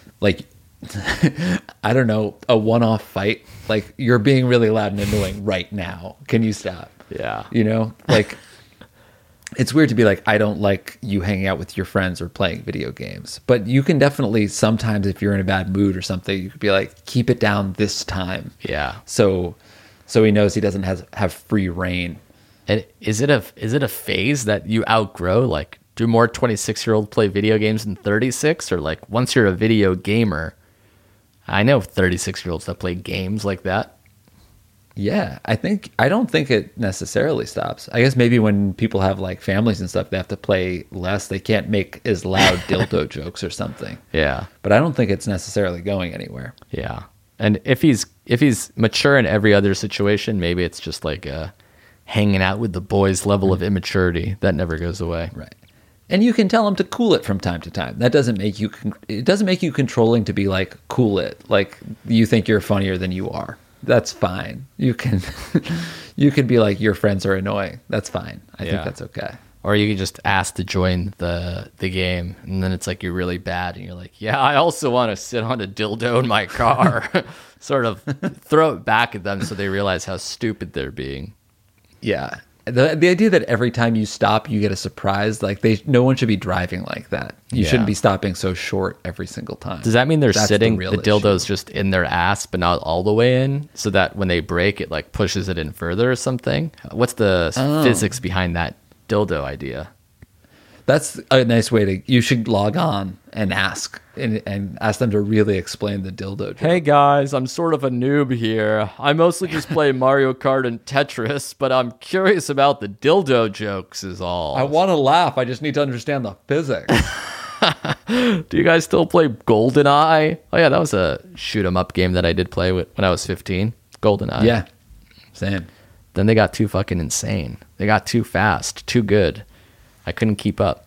don't know, a one-off fight. Like, you're being really loud and annoying right now. Can you stop? Yeah. You know, like, it's weird to be like, I don't like you hanging out with your friends or playing video games. But you can definitely, sometimes if you're in a bad mood or something, you could be like, keep it down this time. Yeah. So so he knows he doesn't have free reign. And is it a phase that you outgrow? Like, do more 26-year-olds play video games than 36? Or like, once you're a video gamer, I know 36-year-olds that play games like that. Yeah, I don't think it necessarily stops. I guess maybe when people have like families and stuff, they have to play less. They can't make as loud dildo jokes or something. Yeah. But I don't think it's necessarily going anywhere. Yeah. And if he's mature in every other situation, maybe it's just like hanging out with the boys level of immaturity that never goes away. Right. And you can tell him to cool it from time to time. That doesn't make you it doesn't make you controlling to be like, cool it. Like you think you're funnier than you are. That's fine. You can be like, your friends are annoying. That's fine. I think that's okay. Or you can just ask to join the game, and then it's like you're really bad, and you're like, yeah, I also want to sit on a dildo in my car. Sort of throw it back at them so they realize how stupid they're being. Yeah. The idea that every time you stop, you get a surprise, like no one should be driving like that. You shouldn't be stopping so short every single time. Does that mean they're sitting, the dildo's just in their ass, but not all the way in, so that when they break, it like pushes it in further or something? What's the physics behind that dildo idea? That's a nice way to. You should log on and ask them to really explain the dildo joke. Hey guys, I'm sort of a noob here. I mostly just play Mario Kart and Tetris, but I'm curious about the dildo jokes is all. I want to laugh. I just need to understand the physics. Do you guys still play GoldenEye? Oh yeah, that was a shoot 'em up game that I did play when I was 15. GoldenEye. Yeah, same. Then they got too fucking insane. They got too fast, too good. I couldn't keep up.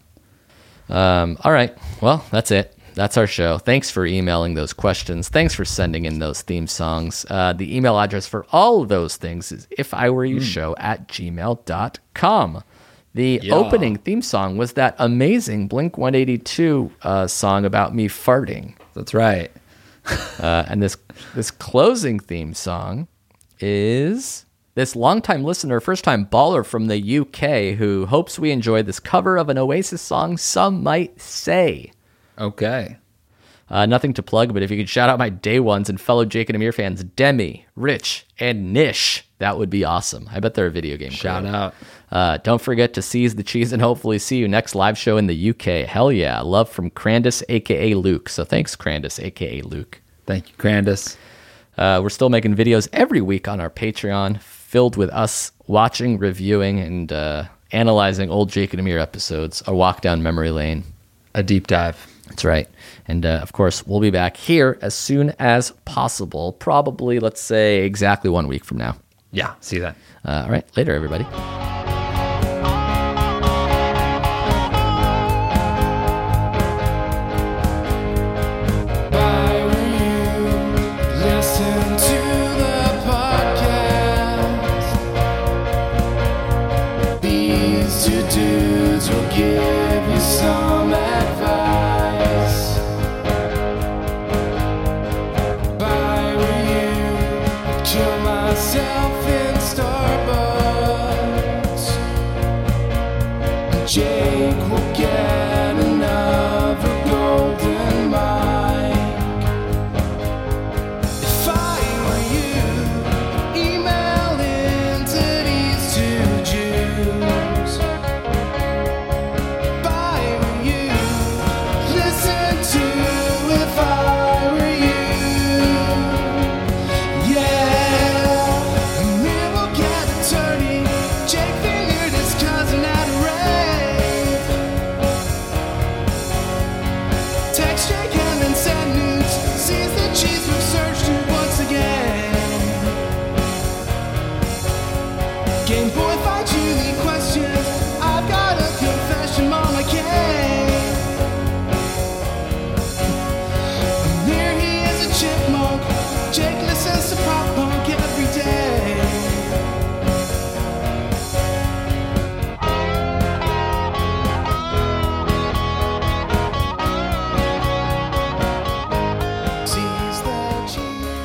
All right. Well, that's it. That's our show. Thanks for emailing those questions. Thanks for sending in those theme songs. The email address for all of those things is iwereyoushow@gmail.com. The opening theme song was that amazing Blink-182 song about me farting. That's right. And this closing theme song is this longtime listener, first-time baller from the UK who hopes we enjoy this cover of an Oasis song, Some Might Say. Okay. Nothing to plug, but if you could shout out my day ones and fellow Jake and Amir fans, Demi, Rich, and Nish, that would be awesome. I bet they're a video game Shout crew. out. Don't forget to seize the cheese and hopefully see you next live show in the UK. Hell yeah. Love from Crandus, a.k.a. Luke. So thanks, Crandus, a.k.a. Luke. Thank you, Crandus. We're still making videos every week on our Patreon, filled with us watching, reviewing, and analyzing old Jake and Amir episodes. A walk down memory lane. A deep dive. That's right. And of course, we'll be back here as soon as possible. Probably, let's say, exactly 1 week from now. Yeah, see that. All right. Later, everybody.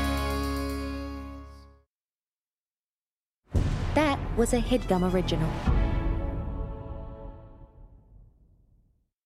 Was a HeadGum original.